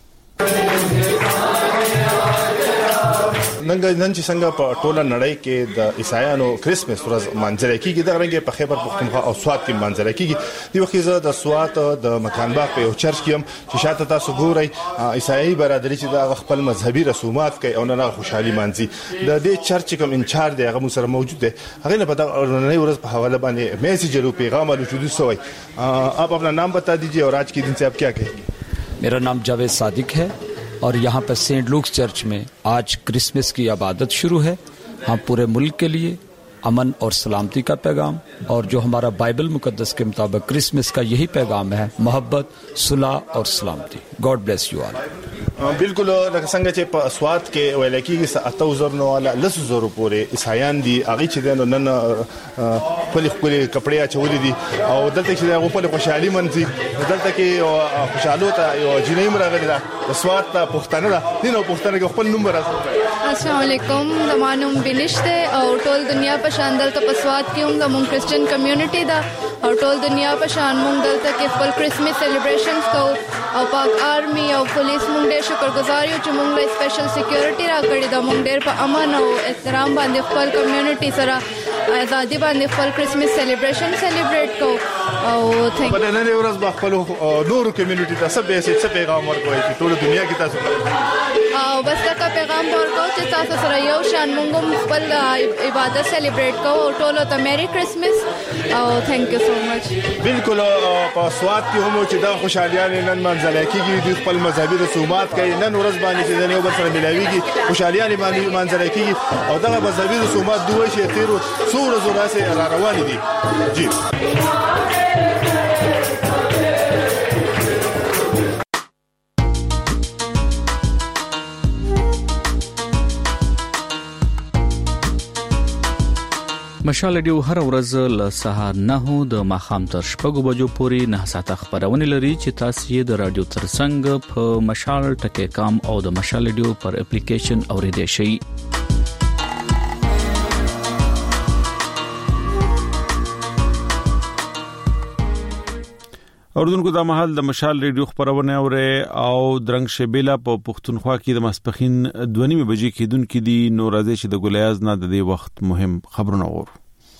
نن نن چې څنګه په ټوله نړۍ کې د عیسایانو کرسمس ورځ منځره کیږي د رنګ په خیبر پختونخوا او سوات کې منځره کیږي. دی وخت زه د سوات د مکان باغ په یو چرچ کې هم چې شاته تاسو ګورئ عیسائی برادری چې د خپل مذهبي رسومات کوي او نه خوشحالي مانځي. د دې چرچ کوم انچارج دی هغه سره موجود دی، هغه نه پتا نړۍ ورځ په حواله باندې میسج او پیغام ورچو دي سوی. آپ اپنا نام بتا دیجیے اور آج کے دن سے آپ کیا کہیں؟ मेरा नाम जावेद सादिक है और यहाँ पर सेंट लूक्स चर्च में आज क्रिसमस की इबादत शुरू है. हम पूरे मुल्क के लिए अमन और सलामती का पैगाम और जो हमारा बाइबल मुकद्दस के मुताबिक क्रिसमस का यही पैगाम है, मोहब्बत, सुलह और सलामती. God bless you all. बिल्कुल لکه څنګه چې په سوات کې ویل کېږي اته زره نو ولا لس زره پورې عیسایان دي هغه چې نن خپل خپل کپڑے اچولې دي او دلته چې هغه په خوشحالي منځي دلته کې خوشاله ته یو جنیم راغلی ده سوات ته پښتنه ده دینو پښتنه کې خپل نوم راځي. السلام علیکم زمانوم بنشته او ټول دنیا په شان دلته په سوات کې هم د مون کرسچن کمیونټي ده او ټول دنیا په شان مون دلته کې خپل کرسمس سیلیبریشنز کوو او پاک آرمي او پولیس مونږ ډېر شکرګزار یو چې مونږ له سپیشل سکیورټي راکړې ده. مونږ ډېر په امن او احترام باندې خپل کمیونټي سره ازادي باندې خپل کرسمس سیلیبریشن سیلیبریټ کوو او ثانک په نن ورځ په خپل نورو کمیونټي ته څه به څه پیغام ورکوي چې ټول دنیا کې تاسو او بس دا پیغام ورکوي چې تاسو سره یو شان مونږ خپل عبادت سیلیبریټ کوو او ټول ته میری کرسمس او ثانک یو سو مچ. بالکل په سوات کې هم چې دا خوشحالیان نن منځله کېږي د خپل مذهبي رسومات کوي. نن ورځ باندې چې د یو بل سره ملاويږي خوشحالیان باندې منځله کېږي او دا مذهبي رسومات دوه چې تیرو څو ورځې راځي را روان دي. جی مشال ډیو هر ورځ له سهار نه د ماخام تر شپږو بجو پورې نه ساعته خبرونه لري چې تاسو یې د رادیو ترڅنګ په مشال ټکی کام او د مشال ډیو پر اپلیکیشن اوریدئ شئ. اوردونکو د محل د مشال ریډیو خبرونه اوره او درنګ شبيله په پښتونخوا کې د مسپخین دوه نیمه بجې کېدونکې دي. نو راځي چې د ګلیاز نه د دې وخت مهم خبرونه اورو.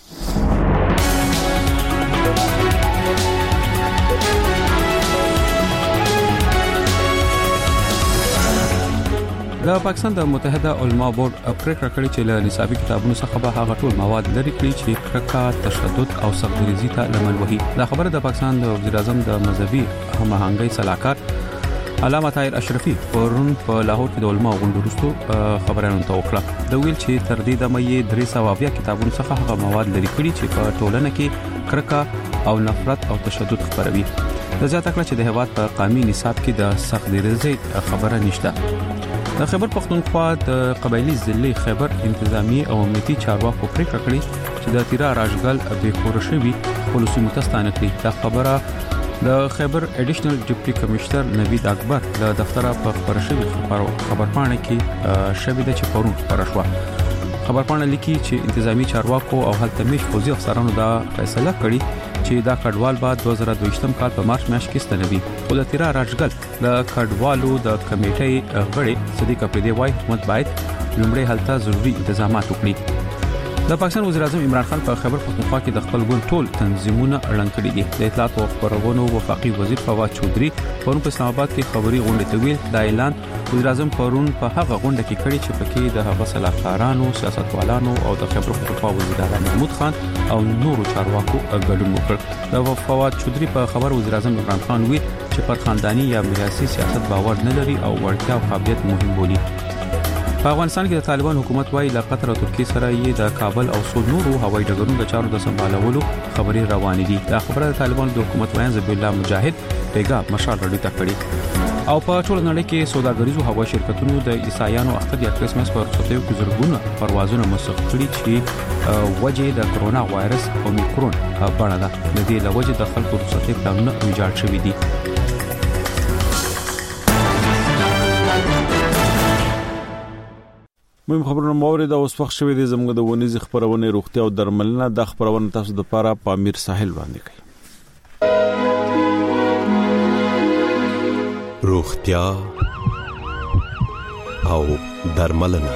د پاکستان د متحده علما بورډ پریکړه کړې چې له نصابي کتابونو څخه به هغه ټول مواد لري کړي چې کرکه، تشدد او سختګریزي ته لمن وهي. دا خبره د پاکستان د وزیر اعظم د مذهبي هماهنګۍ صلاحکار علامه طاهر اشرفي پرون په لاهور کې د علما غونډه وروسته خبرونه ته وکړه. د ویل چې تر دې د مې درې سوه اویا کتابونو څخه هغه مواد لري کړي چې په ټولنه کې کرکه او نفرت او تشدد خپروي. د زیاته کړه چې د هیواد په قومي نصاب کې د سختګریزي خبره نشته. د خیبر پختونخوا د قبایلی ضلع خیبر انتظامی او امنیتي چارواکو پریکړه کړې چې د تیرا راجګل به کور شوی پولیسو متستانه کړي. دا خبره د خیبر اډیشنل ډیپټي کمشنر نوید اکبر د دفتر په خبر شوی خبرپاڼه کې شوی د چپورون پرشوا خبرپاڼه لیکي چې انتظامی چارواکو او هلته میش فوزي افسرانو دا فیصله کړې چې دا کډوال بعد دوه زره دوه کال په مارچ میاشت کې ستنوي. خو د تیرا راجګل د کډوالو د کمیټې غړي صدیق اپریدي وايي حکومت باید لومړی هلته ضروري انتظامات وکړي. د پاکستان وزیر اعظم عمران خان په خیبر پختونخوا کې د خپل ګوند ټول تنظیمونه اعلان کړي دي. د اطلاعات او خبرونو وفاقي وزیر فواد چودري پرون په اسلام آباد کې خبري غونډه ته ویل دا اعلان وزیر اعظم پرون په هغه غونډه کې کړی چې پکې د هغه صلاحکارانو، سیاستوالانو او د خیبر پختونخوا وزیر اعلی محمود خان او نورو چارواکو ګډون وکړ. د فواد چودري په خبر وزیر اعظم عمران خان ویل چې پر خاندانی یا میراثي سیاست باور نه لري او وړتیا او قابلیت مهم بولي. په افغانستان کې د طالبان حکومت وايي له قطر او ترکیه سره یې د کابل او څو نورو هوایي ډګرونو د چارو د سمبالولو خبرې روانې دي. دا خبره د طالبان د حکومت وایي ذبیح الله مجاهد پیغام مشال رډی ته کړی. او په ټول نړۍ کې سوداګریزو هوایي شرکتونو د عیسایانو اختر یا کریسمس پر رخصتیو کې زرګونه پروازونه مسخ کړي چې وجه د کرونا وایرس اومیکرون بڼه ده. د دې له وجې د خلکو رخصتي پلانونه ویجاړ شوي دي. مهم خبرونه موري د اوس وخت شوي دي زموږ د ونیز خبرونه روغتیا او درملنه د خبرونه تاسو د پاره په امیر ساحل باندې کوي. روغتیا او درملنه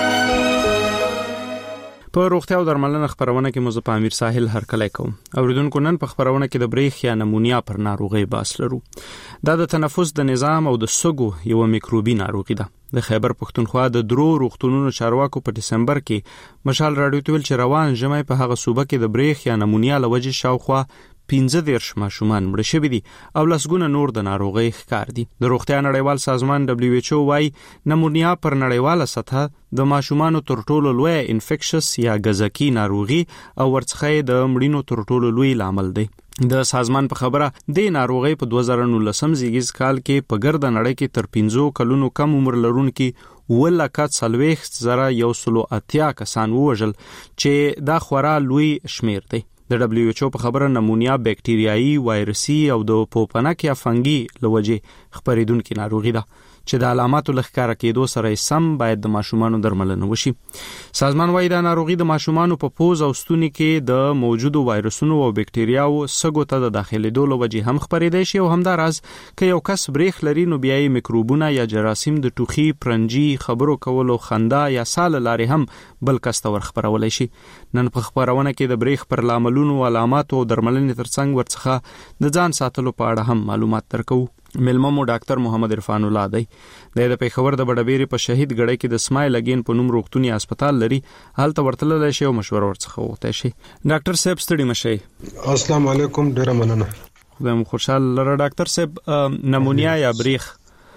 په روغتیا او درملنه خبرونه کې مو په امیر ساحل هرکلی کوم. اوریدونکو نن په خبرونه کې د بریخ یا نمونیا پر ناروغي باس لرو. دا د تنفس د نظام او د سږو یو میکروبي ناروغي ده. د خیبر پختونخوا د درو روغتونونو چارواکو په دسمبر کې مشال راډیو ته ویل چې روان جمعې په هغه صوبه کې د بریخ یا نمونیا لوجې شاوخوا پنځه دیرش ماشومان مړه شوي دي او لسګونه نور د ناروغۍ ښکار دي. د روغتیا نړیوال سازمان دبليو ایچ او وايي نمونیا پر نړیواله سطحه د ماشومانو تر ټولو لوی انفیکشس یا غزکی ناروغي او ورڅخه د مړینو تر ټولو لوی لامل دی. د سازمان په خبره د ناروغي په دوه زره نولس زیږیز کال کې په ګرد نړۍ کې تر پنځو کلونو کم عمر لرونکي ولکات سلويخت زره یو سلو اتیا کسان ووژل چې دا خورا لوی شمیر دی. د دبليو ایچ او په خبره نمونیا بکټریايي، وایرسي او د پوپنک یا فنګي لوجې خپریدونکې ناروغي ده چې د علاماتو لخکاره کېدو سره سم باید د ماشومانو درملنه وشي. سازمان وايي دا ناروغي د ماشومانو په پوز او ستوني کې د موجودو وایرسونو او بکټریاوو سږو ته د داخليدو لوجې هم خپریدای شي او همداراز که یو کس بریخ لري نو بیا یې میکروبونه یا جراثیم د ټوخي، پرنجي، خبرو کولو، خندا یا سال لارې هم بل کس ته ورخپرولای شي. نن په خبرونه کې د بریخ پر لاملونو، علاماتو او درملنې ترڅنګ ورڅخه د ځان ساتلو په اړه هم معلومات درکو. ملممو ډاکټر محمد عرفان الله دی د پیښور د بډبېری په شهید ګړی کې د سمایل اگین په نوم روغتونی هسپتال لري. هلته ورتللی شي او مشوره ورڅخه وغوښتی شي. ډاکټر صاحب ستړي مشئ. السلام علیکم، ډیره مننه. خدای مو خوشحال لره. ډاکټر صاحب نمونیا یا بریخ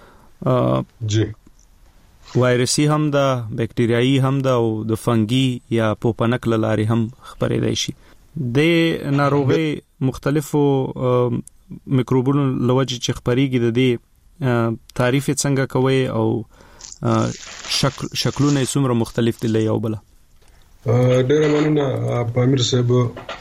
جی وایرسي هم ده، بکټریايي هم ده او د فنګي یا پوپنک لارې هم خپرېدای شي. د ناروغي مختلفو میکروبونو لوجې چې خپرېږي د دې تعریف څنګه کوي او شکل شکلونه څومره مختلف دي له یو بل؟ ډېر مننه پامیر صاحب.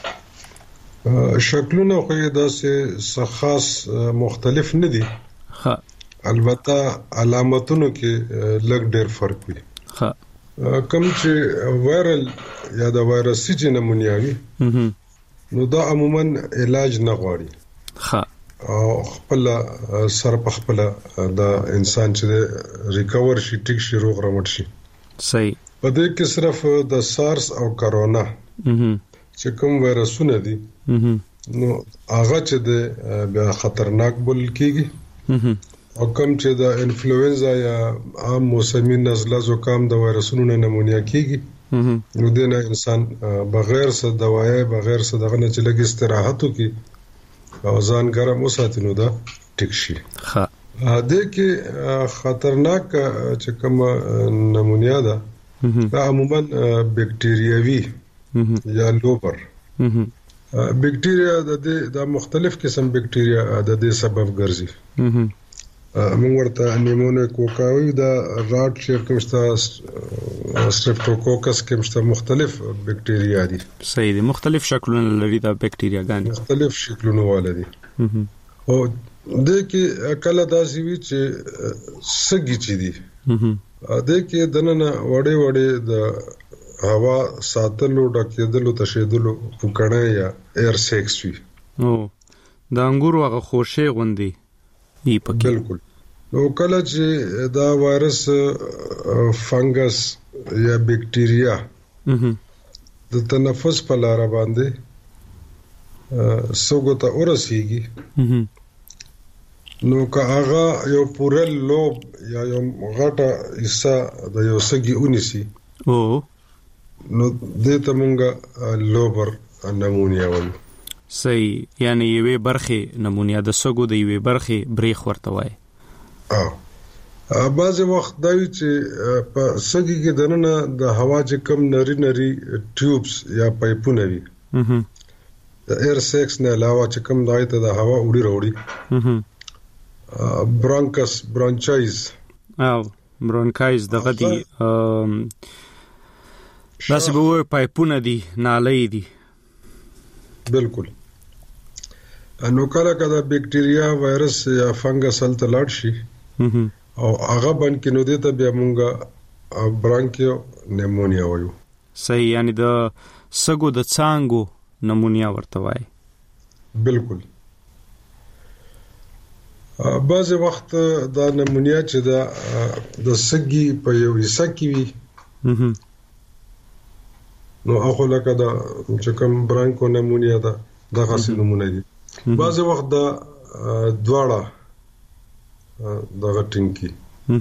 شکلونه خو داسې خاص مختلف نه دي، ها البته علامتونو کې لږ ډېر فرق وي. ها کوم چې وایرل یا د وایرسي چې نمونیا وي نو دا عموما علاج نه غواړي. ها او خپل سر په خپل د انسان چې ریکور شي، ټیک شي، روغ رمټ شي. صحیح. په دې کې صرف د سارس او کرونا چې کوم وایرسونه دي نو هغه چې د بیا خطرناک بول کیږي، او کوم چې د انفلوئنزا یا عام موسمي نزله زکام د وایرسونو نه نمونیا کیږي نو دنه انسان بغیر څه دوايي بغیر څه دغه نه چې لګي استراحت وکي او ځان ګرم وساتي نو دا ټیک شي. ها دې کې خطرناک چې کوم نمونیا ده دا عموما بکټریاوي یا لوبر. بکټریا د دې د مختلف قسم بکټریا د دې سبب ګرځي. موږ ورته نیمونوکوکاوي دا راټ شیف کومستا ستریپټوکوکس کومستا مختلف بکټریا دي. صحیح دي، مختلف شکلونه لري دا بکټریاګان، مختلف شکلونه والدي. او د کې کله داسې وی چې سګي چي دي د کې دنه وړې وړې د هوا ساتلو ډکېدلو تشیدلو پوکړه یا ایر سیکس وی. او د انګورو هغه خوشې غوندي ای پکې. بالکل. نو کله چې دا وایرس فنګس یا بکټریا د تنفس په لار باندې سوګو ته ورسیږي نو که هغه یو پوره لوب یا یو غټه حصہ د یو سګي اونیسي او نو دې ته مونږه لوبر نمونیا وایو. صحیح. یعنی یوې برخه نمونیا د سګو د یوې برخه بریخ ورته وای. اه بعض وخت دا وی چې په سګي کې دنه د هوا چې کم نری نری ټیوبس یا پایپونه وي د ایر سیکس نه علاوه چې کم دای ته د هوا وړي وړي برونکس برونچایز او برونکایز دغه دی داسې به وای پایپونه دي، نالۍ دي. بالکل. نو کله کله بکټریا وایرس یا فنګس هلته لاړ شي او هغه باندې نو دې ته بیا مونږه برانکیو نیمونیا وایو. صحیح. یعنی د سګو د څانګو نمونیا ورته وای. بالکل. بعض وخت دا نمونیا چې دا د سګي په یو حصہ کې وي نو هغه لکه دا چې کوم برانکو نمونیا ده دغه څه نمونه دي. بعض وخت دا دواړه دغه ټینګي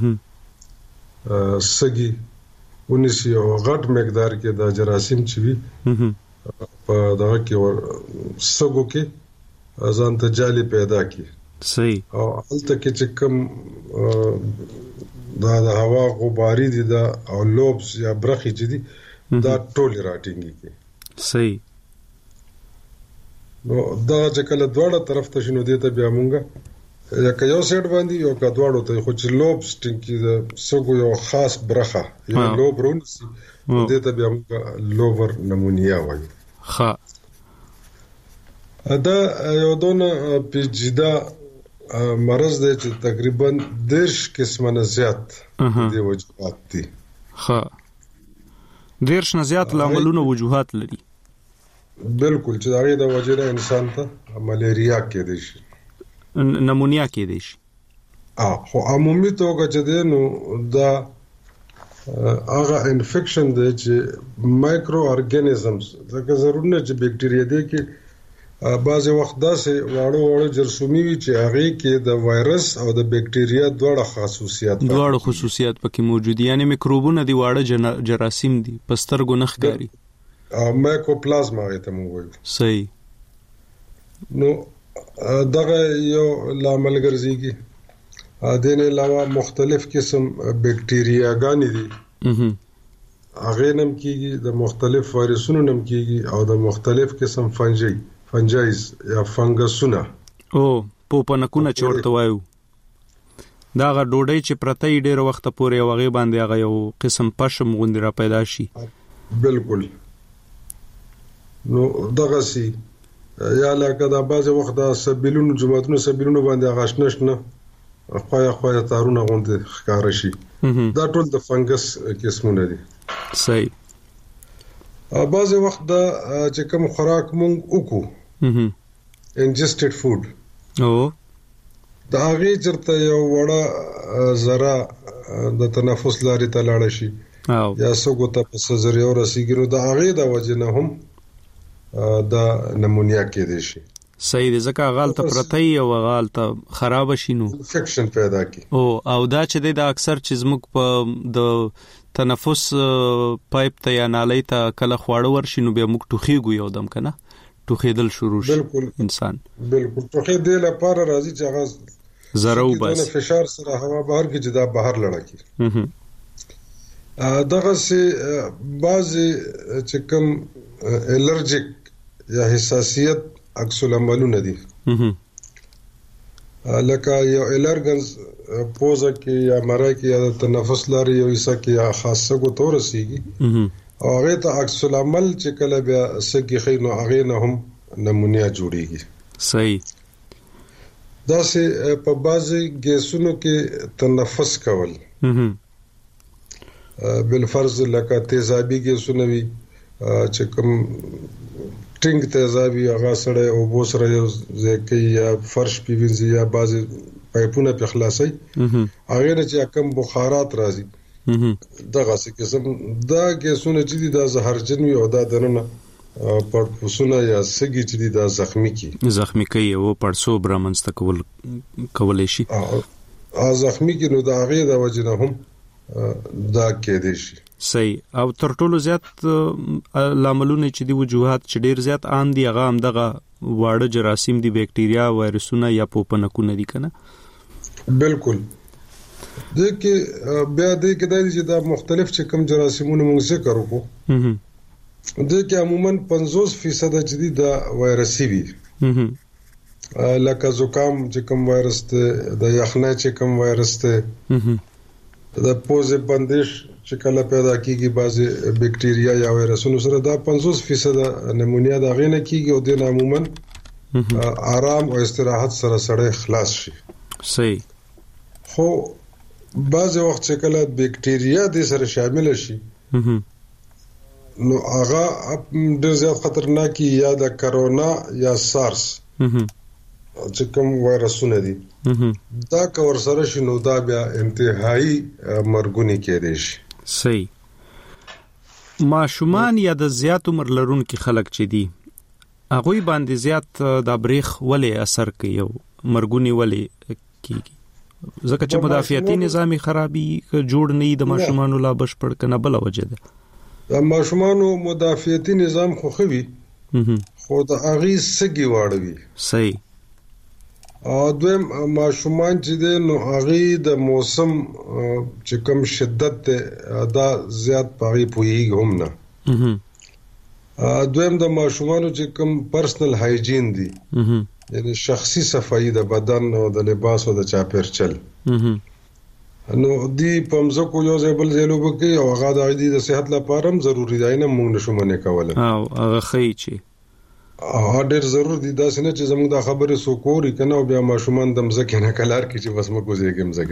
سګي ونیسي او غټ مقدار کې د جراثیم چې وي په دغه کې سګو کې ځان ته جالي پیدا کی. صحیح. او هلته کې چې کوم دا د هوا غباري دي دا او لوبس یا برخي چې دي دا ټول راټینګي کی. صحیح. نو دا چې کله دواړه طرف ته شنو دي ته بیا مونږه یا که یو سیټ باندې یو کا دواړو ته خو چې لوبس ټینګي د سګو یو خاص برخه یو لوب رونسي دې ته بیا مونږه لوور نمونیا وایو. ها دا یو دونه پیچیده مرض دی چې تقریبا دیرش قسمه نه زیات دی وجوهات دي. ها دیرش نه زیات لاملونه وجوهات لري. بالکل. چې هغه د وجره انسان ته ملیریا کې دي شي، نمونیا کې دي شي. اه خو عمومي توګه چې دی نو دا هغه انفیکشن دی چې مایکرو ارګانیزمز ځکه ضروري نه چې بکټریا دی کې بعض وخت داسې واړو واړو جرثومي وي چې هغه کې د وایرس او د بکټریا دواړه خصوصیات دواړه خصوصیات پکې موجود دي. یعنی میکروبونه دي، واړه جراثیم دي، پسترګو نه ښکاري. مایکوپلازما ته موږ وایو. صحیح. نو دغه یو لامل ګرځيږي. دین علاوه مختلف قسم بکټریاګانې دي هغه نم کیږي، د مختلف وایرسونو نم کیږي او د مختلف قسم فنجي فنجایز یا فنګسونه او پوپنکونه چورته وایو. دا غ ډوډۍ چې پرته ډېر وخت پورې وغه باندې هغه یو قسم پشم غوندې را پیدا شي بالکل. نو دغه سي یا لکه دا بعض وخت دا سبیلونو جماعتونو سبیلونو باندې غاشنش نه خوایا خوایا تارونه غونډه ښکار شي. دا ټول د فنګس قسمونه دي. صحیح. بعض وخت دا چې کوم خوراک مونږ وکړو انجسټډ فود او دا هغه چرته یو وړه ذره د تنفس لارې ته لاړ شي یا سګو ته په سزري او رسیږي نو دا هغه د وجه نه هم دا نمونیا کې دي شي. صحیح دي ځکه غال ته پرتای او غال ته خراب شینو انفیکشن پیدا کی او او دا چې د اکثر چې زموږ په د تنفس پایپ ته یا نالۍ ته کله خواړه ورشینو به موږ ټوخیږو یو دم کنه ټوخیدل شروع شي انسان. بالکل ټوخیدل لپاره راځي چې هغه زرو بس فشار سره هوا بهر کې جدا بهر لړکی. دغه سي بعضي چې کوم الرجیک یا حساسیت عکس العملونه دي لکه یو الرګنز پوزه کې یا مرای کې یا تنفس لاري یو حصہ کې یا خاصه کو تورسيږي او هغه ته عکس العمل چې کله بیا سګي خینو هغه نه هم نمونیا جوړيږي. صحیح. دا سه په بازي ګیسونو کې تنفس کول بل فرض لکه تیزابي ګیسونه وي چې کوم ټینګ تیزابي هغه سره او بوسره یو ځکه یا فرش پیوینځي یا بازي پایپونه په خلاصي هغه نه چې کوم بخارات راځي دغه څه قسم دا ګیسونه چې دا زهرجن وي او دا دنه پړپوسونه یا سګي چې دا زخمی کی زخمی کوي او پړسو برامنست کول کولې شي ا زخمی کی نو دا هغه د وجنه هم دا کې دي شي. صحیح. او تر ټولو زیات لاملونه چې دی وجوهات چې ډیر زیات عام دي هغه هم دغه واړه جراثیم دي بکټیریا وایرسونه یا پوپنکونه دي کنه. بالکل. دغه بیا د کېدای چې دا مختلف چې کوم جراثیمونه موږ ذکر وکړو دغه عموما پنځوس فیصد جدي دا وایرسي وي لکه زکام چې کوم وایرس ته د یخنۍ چې کوم وایرس ته د پوزې بندش چې کله پیدا کیږي بعضي بکټیریا یا وایرسونو سره دا پنځوس فیصد نمونیا دا غینه کیږي او د عموما آرام او استراحت سره سره خلاص شي. صحیح. خو بعضي وخت چې کله بکټیریا د سره شامل شي نو هغه ډېر زیات خطرناک یا د کرونا یا سارس چې کوم وایرسونه دي دا کور سره شنو دا بیا انتهایی مرګونی کېدې شي. صحیح. ماشومان یا د زیات عمر لرونکو خلک چې دي هغه باندې زیات د بریخ ولې اثر کوي او مرګونی ولې کیږي ځکه چې مدافعتي نظامي خرابي جوړ نه د ماشومان لا بشپړ کنه بل وجه ده. د ماشومان مدافعتي نظام خو خوي خو د اغي سګي واړوي. صحیح. ا دویم ماشومان چې د نو اغي د موسم چې کم شدت دا زیات پاري پوي هم نه. ا دویم د ماشومان چې کم پرسنل هایجین دي یعنی شخصي صفائی د بدن او د لباس او د چاپیرچل نو دی پمزه کو یو ځبل زلو بکی او هغه د عادي د صحت لپاره هم ضروری دی نه موږ نشو منې کوله او هغه خی چې ا ډېر ضرور دي دا څنګه چې زموږ د خبره سو کوری کنه او بیا ماشومان د مزه نه کلار کی چې بس مکو زیګم زګم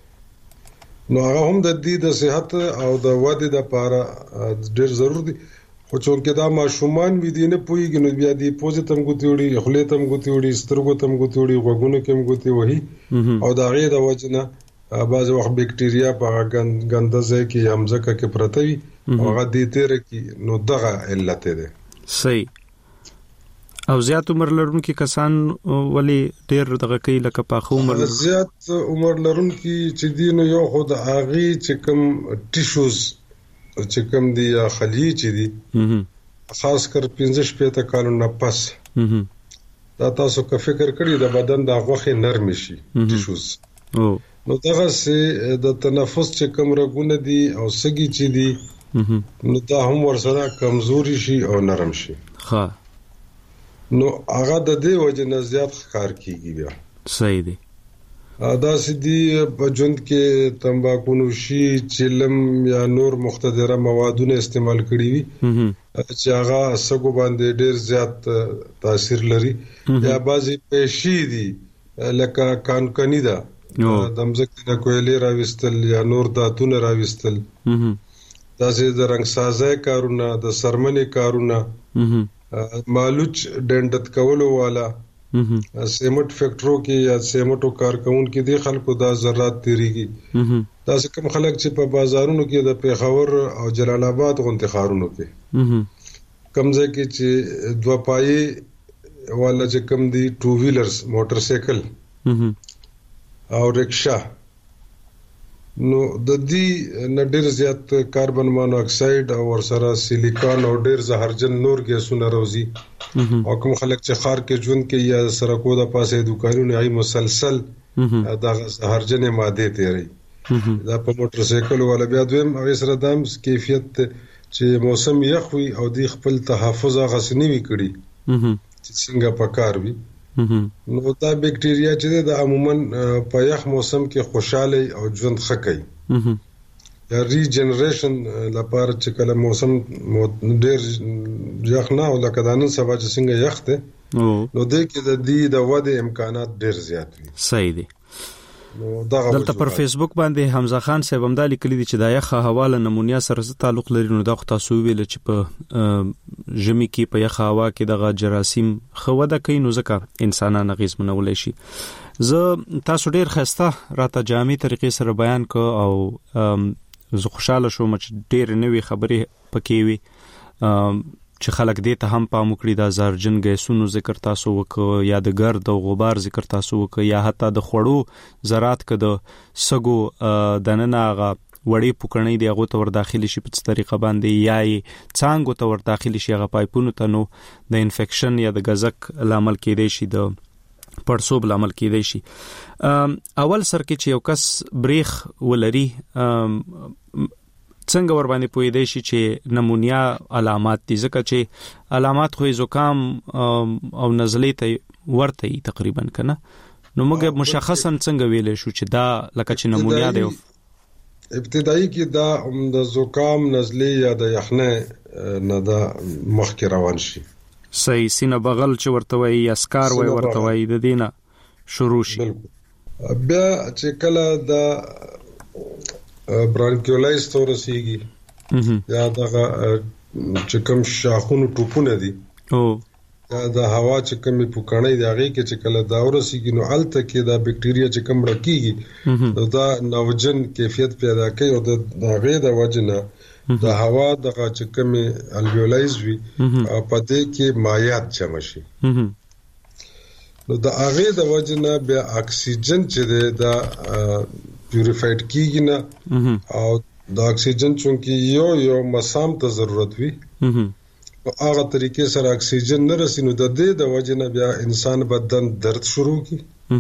نو هغه هم د دې د صحت او د وادي د لپاره ډېر ضرور دي خو چې دا ماشومان وي دي نه پويږي نو بیا دی پوزیټم ګوتی وړي خپل تم ګوتی وړي سترګو تم ګوتی وړي وګونو کې ګوتی وهي او دا غي د وجنه بعض وخت بکټیریا په ګنده ځای کې همزکه کې پرته وي هغه دې تیر کې نو دغه علت ده. صحیح. او زیات عمر لرونکو کسان ولی ډیر دغه کوي لکه په عمر زیات عمر لرونکو چې دین یو خود اغي چې کوم ټیشوز چې کوم دی یا خلی چې دی خاص کر پنځه شپږ کالونه پس دا تاسو که فکر کړی د بدن د غوخه نرم شي ټیشوز نو دغه سه د تنفس چې کوم رګونه دي او سګي چې دي نو دا هم ورسره کمزوري شي او نرم شي. ها نو هغه د دې وجه نه زیات ښکار کیږي بیا. صحیح دی. دا سدي په ژوند کې تمباکو نوشي چلم یا نور مختدره موادونه استعمال کړي وي چې هغه سګو باندې ډیر زیات تاثیر لري یا بعضی پېشي دي لکه کانکنی دا د مزک نه کویلې راوستل یا نور داتونه راوستل دا سه د رنگ سازای کارونه د سرمنې کارونه مالوچ ډنډت کولو والا سیمټ فیکټرو کې یا سیمټو کارکون کې د خلکو دا ذرات تیریږي دا څه کوم خلک چې په بازارونو کې د پیښور او جلال آباد غونډه خارونو کې کمزې کې چې دوه پای والا چې کم دي ټو ویلرز موټر سایکل او رکشا نو د دې نډیر زیات کاربن مونو اکساید او ورسره سیلیکون او ډیر زهرجن نور ګیسونه راوځي او کوم خلک چې خار کې ژوند کې یا سرکو د پاسه دکانونو هي مسلسل د زهرجن ماده تیری دا په موټر سایکل ولا بیا دویم او سره دام کیفیت چې موسم یخ وي او د خپل تحفظ غسنی وی کړي چې څنګه پکار وي نو دا بکټیریا چې د عموما په یخ موسم کې خوشاله او ژوند خکې یا ریجنریشن لپاره چې کله موسم ډیر یخ نه او لکه دانن سبا چې څنګه یخ ته نو د کې د دې د وده امکانات ډیر زیات وي صحیح دي دلته پر فیسبوک باندې حمزه خان صاحب هم د لیکلي چې د یخ حواله نمونیا سره تعلق لري نو دا تاسو ویل چې په ژمي کې په یخ هوا کې دغه جراثیم خوده کوي نو ځکه انسانان غیز منولې شي زه تاسو ډیر خسته راته جامع طریقې سره بیان کو او زه خوشاله شوم چې ډیر نوې خبرې پکې وي چې خلک دې ته هم پام وکړي دا زهرجن ګیسونو ذکر تاسو وکړو یا د ګرد او غبار ذکر تاسو وکړو یا حتی د خوړو زراعت کې د سګو دننه هغه وړي پوکړنې دی هغه تور داخلي شي په طریقه باندې یا څنګه تور داخلي شي هغه پایپونو ته نو د انفیکشن یا د غزک لامل کېدای شي د پړسوب لامل کېدای شي اول سر کې چې یو کس بریخ ولري څنګه ور باندې پوي دی شي چې نمونیا علامات دي ځکه چې علامات خو زکام او نزلې ته ورته تقریبا کنه نو موږ مشخصا څنګه ویلې شو چې دا لکه چې نمونیا دی ابتدایي کې دا د زکام نزلې یا د یخنه نه دا مخکې روان شي صحیح سینه بغل چې ورته وي اسکار وي ورته وي د دینه شروع شي بیا چې کله دا برانکیولایز تورسیږي یا دغه چې کوم شاخونو ټوپونه دي او دا د هوا چې کومې پوکړې دی هغه کې چې کله دا ورسیږي نو الته کې دا بکټیریا چې کوم رکیږي دا نوجن کیفیت پیدا کوي او د هغه د وجنه د هوا دغه چې کومې الویولایز وي په دې کې مایعات جمع شي نو د هغه د وجنه بیا اکسیجن چې دا پیوریفاید کیږي نه او د اکسیجن چونکی یو یو مسام ته ضرورت وي او هغه طریقې سره اکسیجن نه رسینو د دې د وجنه بیا انسان بدن درد شروع کی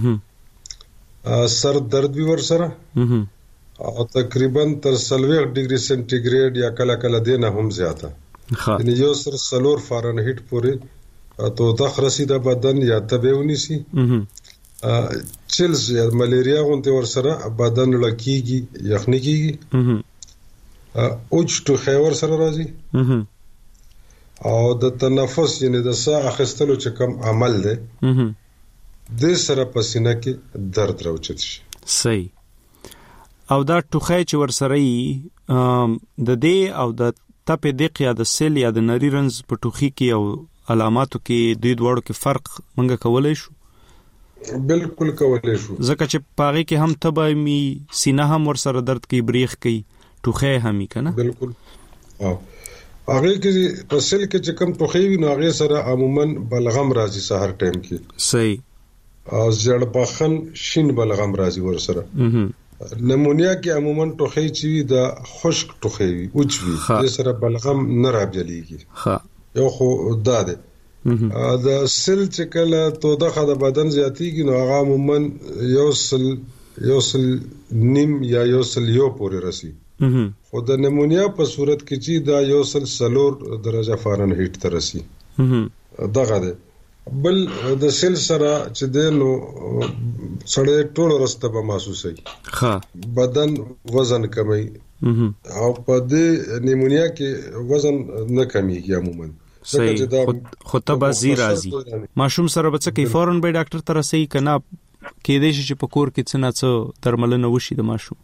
سر درد وی ور سره او تقریبا تر سلويخ ډیګري سنټیګریډ یا کله کله دینه هم زیاته یعنی یو سر سلور فارنهیټ پورې تو د خرسي د بدن یا تبهونی سي چلز یا ملیریا غونته ور سره بدن لکېږي یخني کېږي اوچ ټو خیور سره راځي او د تنفس یعنی د ساه اخیستلو چې کوم عمل دی د سره پسینه کې درد راوچت شي صحیح او دا ټوخی چې ور سره یې د دې او د تپې دق یا د سیل یا د نری رنز په ټوخي کې او علاماتو کې دوی دواړو کې فرق منګه کولای شو بالکل کولای شو ځکه چې پاغي کې هم تبه می سینه هم ور سره درد کوي بریخ کوي ټوخی هم کنه بالکل او هغه کې په سل کې چې کم ټوخی وي نو هغه سره عموما بلغم راځي سحر ټایم کې صحیح او زړ بخن شین بلغم راځي ور سره نمونیا کې عموما ټوخی چې د خشک ټوخی وي او چې د سره بلغم نه راځيږي ها یو خو دا ده د سل چې کله تو دغه د بدن زیاتیږي نو هغه عموما یو سل یو سل نیم یا یو سل یو پورې رسی خو د نمونیا په صورت کې چې دا یو سل سلور درجه فارنهیټ ته رسی دغه ده بل د سل سره چې د نو سړی ټول رسته به محسوسي ها بدن وزن کمي او په دې نیمونیا کې وزن نه کمیږي عموما صحیح خو ته به زی راځي ماشوم سره به څه کوي فورن به ډاکټر ته رسي کنه کې دې چې په کور کې څه نه څه درملنه وشي د ماشوم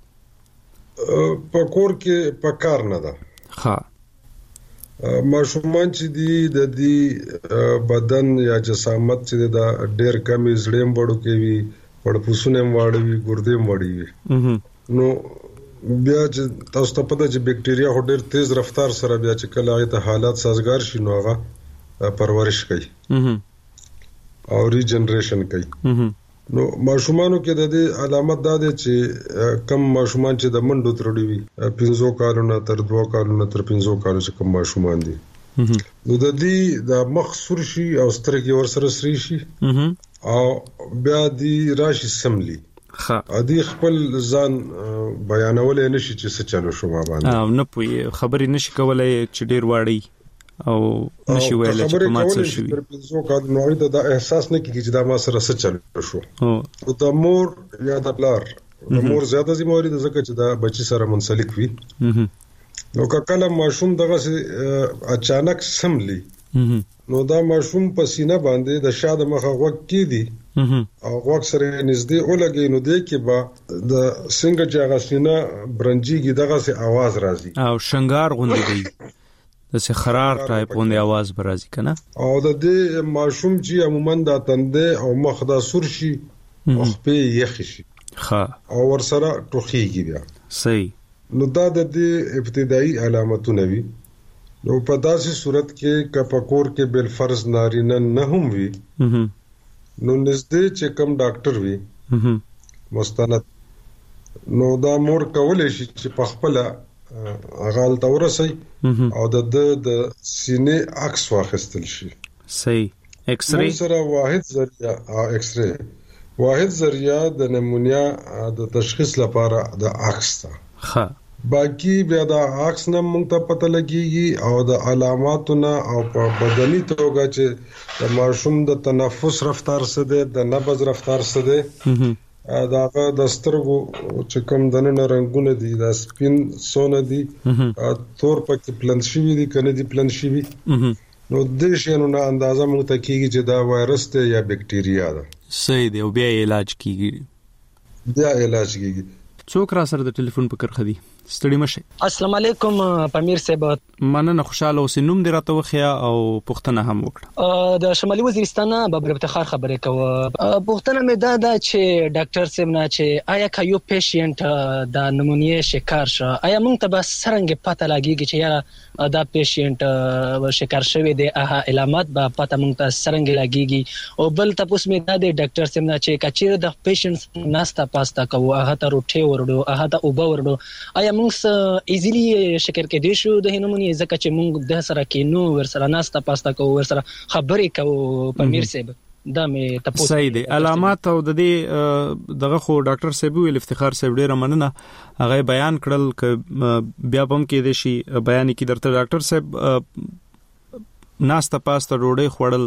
په کور کې په کار نه ده ها ماشومان چې دی د دې بدن یا جسامت چې دا ډېر کمی زړیم وړو کې وي پړپوسونه وړوي ګردې وړوي نو بیا چې تاسو ته پته چې بکټیریا هډر تیز رفتار سره بیا چې کله هغه ته حالات سازگار شي نو هغه پرورش کوي او ریجنریشن کوي نو ماشومانو کې د دې علامت دا ده چې کم ماشومان چې د منډو ترډي وي پنځو کالونو تر دوه کالونو تر پنځو کالونو چې کم ماشومان دي نو د دې د مخ سور شي او سترګې ورسره سري شي او بیا دی راشي سملي ها ادي خپل ځان بیانول نه شي چې څه چلو شو ما باندې او نه پوي خبرې نشي کولای چې ډیر واړی او نشي ویل چې په ماڅ شي تر پنځو کال نو دا احساس نه کیږي چې دا ما سره څه چلو شو او د مور یا د پلار د مور زیاته ذمہواری ده ځکه چې دا بچی سره منسلک وي نو کله ماشوم دغه اچانک سملی نو دا ماشوم په سینه باندې د شاده مخه غوږ کې دي او غوږ سره نږدې ولګي نو د کې با د څنګه چې هغه سینه برنجيږي دغه سي आवाज راځي او شنګار غوندي دی د سه خرار ټایپ غوندي आवाज برازي کنه او د دې ماشوم چې عموما د تنده او مخ د سور شي او په یخ شي ها او ور سره ټوخيږي بیا صحیح نو دا د دې ابتدایي علامتونه وي نو په داسې صورت کې کپکور کې بل فرض نارینه نه هم وي نو نږدې چې کم ډاکټر وي مستند نو دا مور کولای شي چې په خپل اغال تورسي او د د سینې عکس واخستل شي صحیح ایکس ری سره واحد ذریعہ ایکس ری واحد ذریعہ د نمونیا د تشخیص لپاره د عکس تا ها باقی بیا د عکس نه موږ ته پته لګيږي او د علاماتونه او په بدني توګه چې د ماشوم د تنفس رفتار څه دی د نبض رفتار څه دی داغه د سترګو چې کوم دنه رنگونه دي د سپین سونه دي تور پکې پلند شوی دي کنه دي پلند شوی نو د شینو نه اندازه موږ ته کیږي چې دا وایرس دی یا بکټیریا ده صحیح دی او بیا علاج کیږي بیا علاج کیږي څوک را سره د ټلیفون په کرخه دي ستړي مشه السلام علیکم پامیر صاحب مننه خوشاله اوسې نوم دې راته وخیا او پښتنه هم وکړه د شمالي وزیرستان بابر افتخار خبرې کوم پښتنه مې دا دا چې ډاکټر صاحب نه چې آیا کا یو پیشنټ د نمونیا شکار شو آیا موږ ته بس څنګه پته لګیږي چې یاره دا پیشنټ شکار شوی دی اها علامات به پته موږ ته څنګه لګیږي او بل تاسو مې دا د ډاکټر صاحب نه چې کچیر د پیشنټ ناستا پاستا کوو هغه ته روټي ورډو هغه ته اوبه ورډو آیا موږ ایزیلی شکر کې دي شو د هنمونی ځکه چې موږ د سره کې نو ور سره ناستا پاستا کوو ور سره خبرې کوو پامیر صاحب دا مې تاسو صحیح دي علامات او د دې دغه خو ډاکټر صاحب ویل افتخار صاحب ډیر مننه هغه بیان کړل ک بیا هم کې د شي بیان کې درته ډاکټر صاحب ناستا پاستا ډوډۍ خوړل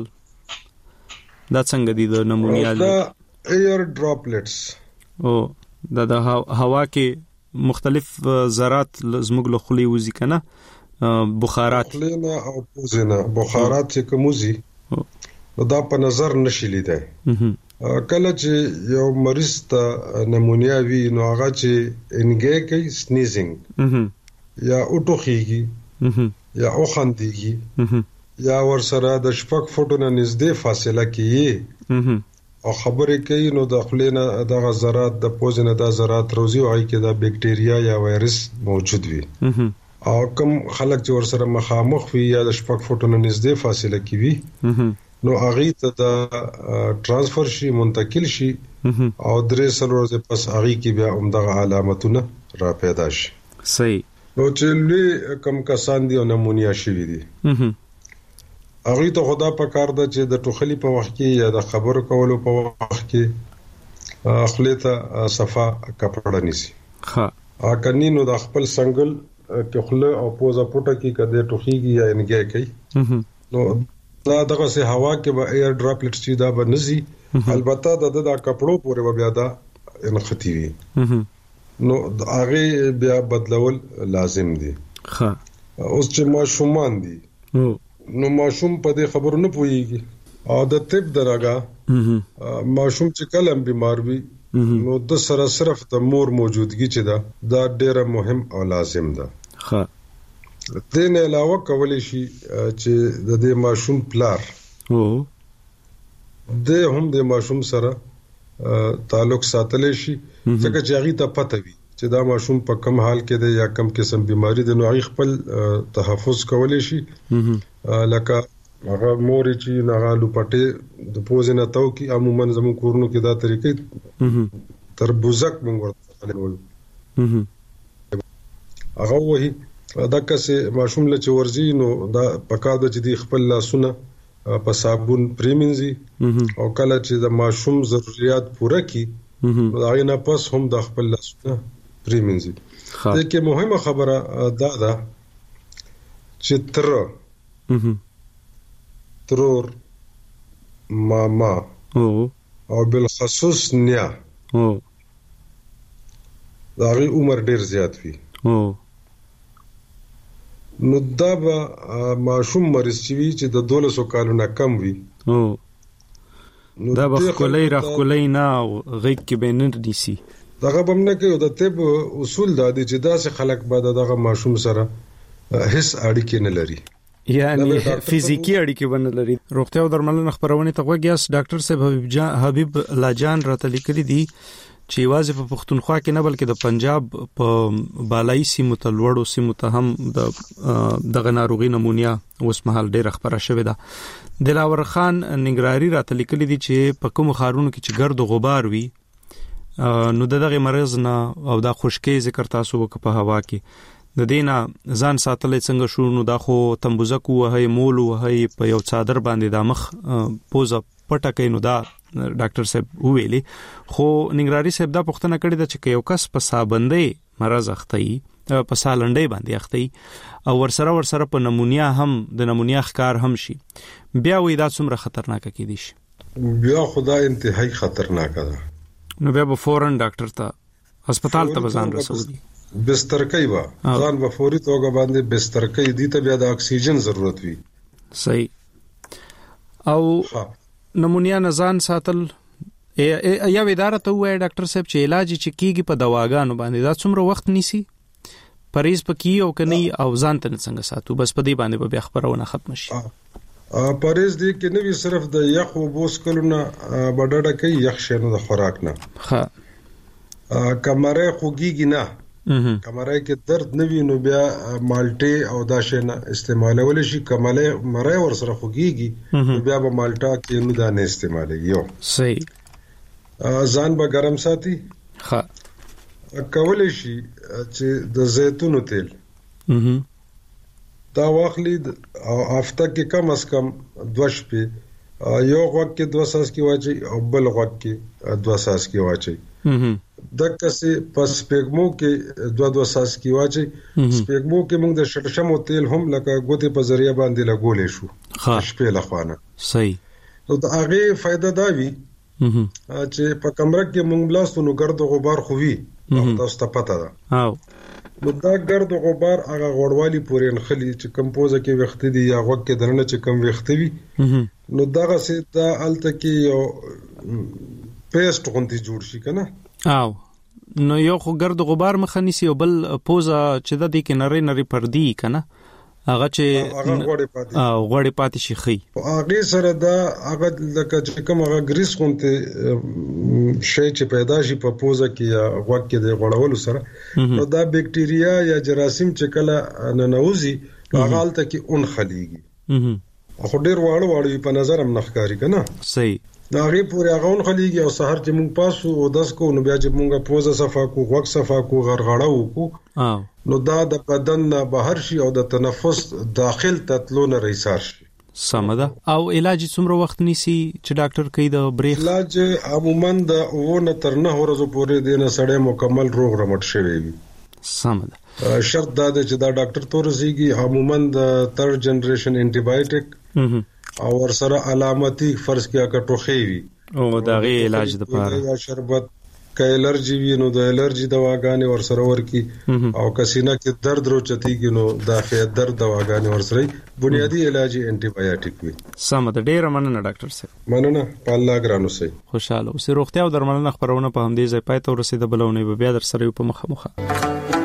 دا څنګه دي د نمونیا دا ایر ډراپلیټس او دا د هوا کې مختلف ذرات زموږ له خولي وځي کنه بخارات خلینا او پوزینا بخارات چې کومزي دا په نظر نشي لیدای کله چې یو مریض ته نمونیا وی نو هغه چې انګې کوي سنیزینګ یا اوټوخيږي یا اوخنديږي یا ور سره د شپږ فوټونو نږدې فاصله کې او خبرې کوي نو د خلینا د ذرات د پوزنه د ذرات روزي او هي کې د بکټیریا یا وایرس موجود وي او کوم خلک چې ور سره مخامخ وي یا د شپږ فوټونو نږدې فاصله کې وي نو هغه ته د ترانسفر شي منتقل شي او درې سل ورځې پس هغه کې بیا عمدغه علامتونه را پیدا شي صحیح نو چې لوی کم کسان دي او نمونیا شوی دي هغه ته خدا په کار ده چې د ټوخلي په وخت کې یا د خبرو کولو په وخت کې خپلته صفا کپړه نیسي ها ا کني نو د خپل سنگل کې خله او پوزا پټه کې کده ټوخيږي یا انګي کوي نو دا دغه سه هوا کې به ایر ډراپلیټس چې دا به نزي البته د د کپړو پورې بیا دا انختی وي نو هغه بیا بدلول لازم دي. ښه اوس چې ماشومان دي نو ماشوم په دې خبرو نه پويږي او د طب درګه ماشوم چې کلم بیمار وي نو د سره صرف د مور موجودګي چې دا دا ډیره مهم او لازم ده. ښه د نه علاوه کولای شي چې د دې ماشوم پلار او د هم د ماشوم سره تعلق ساتل شي ځکه چې هغه ته پته وي چې دا ماشوم په کم حال کې دی یا کم قسم بیماری دی نو هغه خپل تحفظ کولای شي لکه هغه مور چې هغه لوپټه د پوزنه تاو کی عموما زمو کورونو کې دا طریقې تربوزک موږ ورته وایو هغه وਹੀ دا کسه ماشوم له چورزي نو دا پکاده چې دی خپل لاسونه په صابون پریمنځي او کله چې د ماشوم ضرورت پوره کی دا غي پس هم د خپل لاسونه پریمنځي. دا کې مهمه خبره دا ده چې تر ترور ماما او بالخصوص نیا دا غي عمر ډیر زیات وي نو دا به ماشوم مریض شي چې د دولسو کالو نه کم وي دا به کولای را کولای نه غیږ کې به نه دي دغه بم نه کوي د طب اصول دا دي چې دا سه خلک بعد دغه ماشوم سره هیڅ اړیکه نه لري یعنی فزیکی اړیکه ونه لري. روغتیا او درملنه خبرونه ته وګیاس ډاکټر صاحب حبیب جان حبیب لاجان راته لیکلي دي چې واځي په پښتونخوا کې نه بلکې د پنجاب په بالای سیمو ته لوړو سیمو ته هم د دغه ناروغي نمونیا اوس مهال ډېر خبره شوې ده. دلاور خان ننګرهاري راته لیکلي دي چې په کوم خارونو کې چې ګرد او غبار وي نو دغه مرز نه او د خشکې ذکر تاسو وک په هوا کې د دینا ځان ساتلې څنګه شو نو دا خو تنبوزک وهي مول وهي په یو څادر باندې د مخ پوزه پټه کینو دا ډاکټر صاحب ویلي خو ننګرهاري صاحب دا پوښتنه کړې ده چې یو کس په سابندې مرز اخته په سالنډې باندې اخته او ورسره ورسره په نمونیا هم د نمونیا ښکار هم شي بیا وې دا څومره خطرناک کېدی شي. بیا خدای انتهایی خطرناک ده نو بیا به فورن ډاکټر ته هسپتال ته ځان رسولي بستر کوي با ځان په فوري توګه باندې بستر کوي دي ته بیا د اکسیجن ضرورت وي. صحیح او نمونیا نزان ساتل یا اداره ته وای ډاکټر صاحب چې علاج چې کیږي په دواګانو باندې دا څومره وخت نیسي پریز پکې او کني او ځان ته څنګه ساتو بس په دې باندې به خبرونه ختم شي. پریز دی کې نو صرف د یخ او بوس کلونه بډډه کوي یخ شنو د خوراک نه ها کمره خوګيږي نه کمره کې درد نه وي نو بیا مالټي او دا شنه استعمالول شي کمله مره ور سره خوګيږي بیا به مالټا کې نو دا نه استعمالي یو صحیح ځان به ګرم ساتي ها کولای شي چې د زیتون تیل دا واخلي او هفته کې کم از کم دوش په یو وخت کې دوه ساس کې واچي او بل وخت کې دوه ساس کې واچي دغه څه پس پېګمو کې دوه دوه ساس کې واچي سپېګمو کې موږ د شړشمو تیل هم لکه ګوتې په ذریعہ باندې لګولې شو شپې لخوانه صحیح نو دا هغه فائدہ دا وی چې په کمره کې موږ بلاستو نو ګرد غبار خووي تاسو ته پته ده او نو دا ګرد غبار هغه غوړوالي پورې نخلي چې کمپوزه کې وخت دي یا وخت کې درنه چې کم وخت وي نو دغه سي دا الته کې یو پیسټ غونډي جوړ شي کنه او نو یو خو ګرد غبار مخ نیسی او بل پوزه چې د دې کې نری نری پردي کنه هغه چې او غوړې پاتې شي خي هغه سره دا هغه لکه چې کوم هغه ګریس غونته شي چې پیدا شي په پوزه کې یا غوږ کې د غوړولو سره نو دا بکټیریا یا جراثیم چې کله ننوزي هغه الته کې اون خليږي خو ډیر واړو واړو په نظر هم نخکاری کنه صحیح دا غي پورې هغه اون خليږي او سحر چې مونږ پاسو او داس کو نو بیا چې مونږه پوزه صفا کو غوږ صفا کو غرغړه وکړو نو دا د بدن نه بهر شي او د تنفس داخل تطلو نه رئیسار شي سمده او علاج څومره وخت نیسی چې ډاکټر کوي د بریخ علاج عموما د وونه تر نه ورځې پورې د نه سړی مکمل روغ رمټ شوی وي سمده شرط دا دی چې دا ډاکټر تورسيږي عموما د تھرډ جنریشن انټي بایوټیک او ورسره علامتي فرض کیا کټوخي وي او دا غي علاج د پاره شربت که الرجی وي نو د الرجی دواګانې ورسره ورکی او کسینه کې درد روچتيږي نو د خې درد دواګانې ورسره بنیادی علاج انټي بایوټیک وي. سم د ډیره مننه ډاکټر صاحب. مننه په الله ګرانو سي. خوشاله اوسې. روغتیا او درملنه خبرونه په همدې ځای پای ته ورسېده. بلونه به بیا در سره په مخه مخه.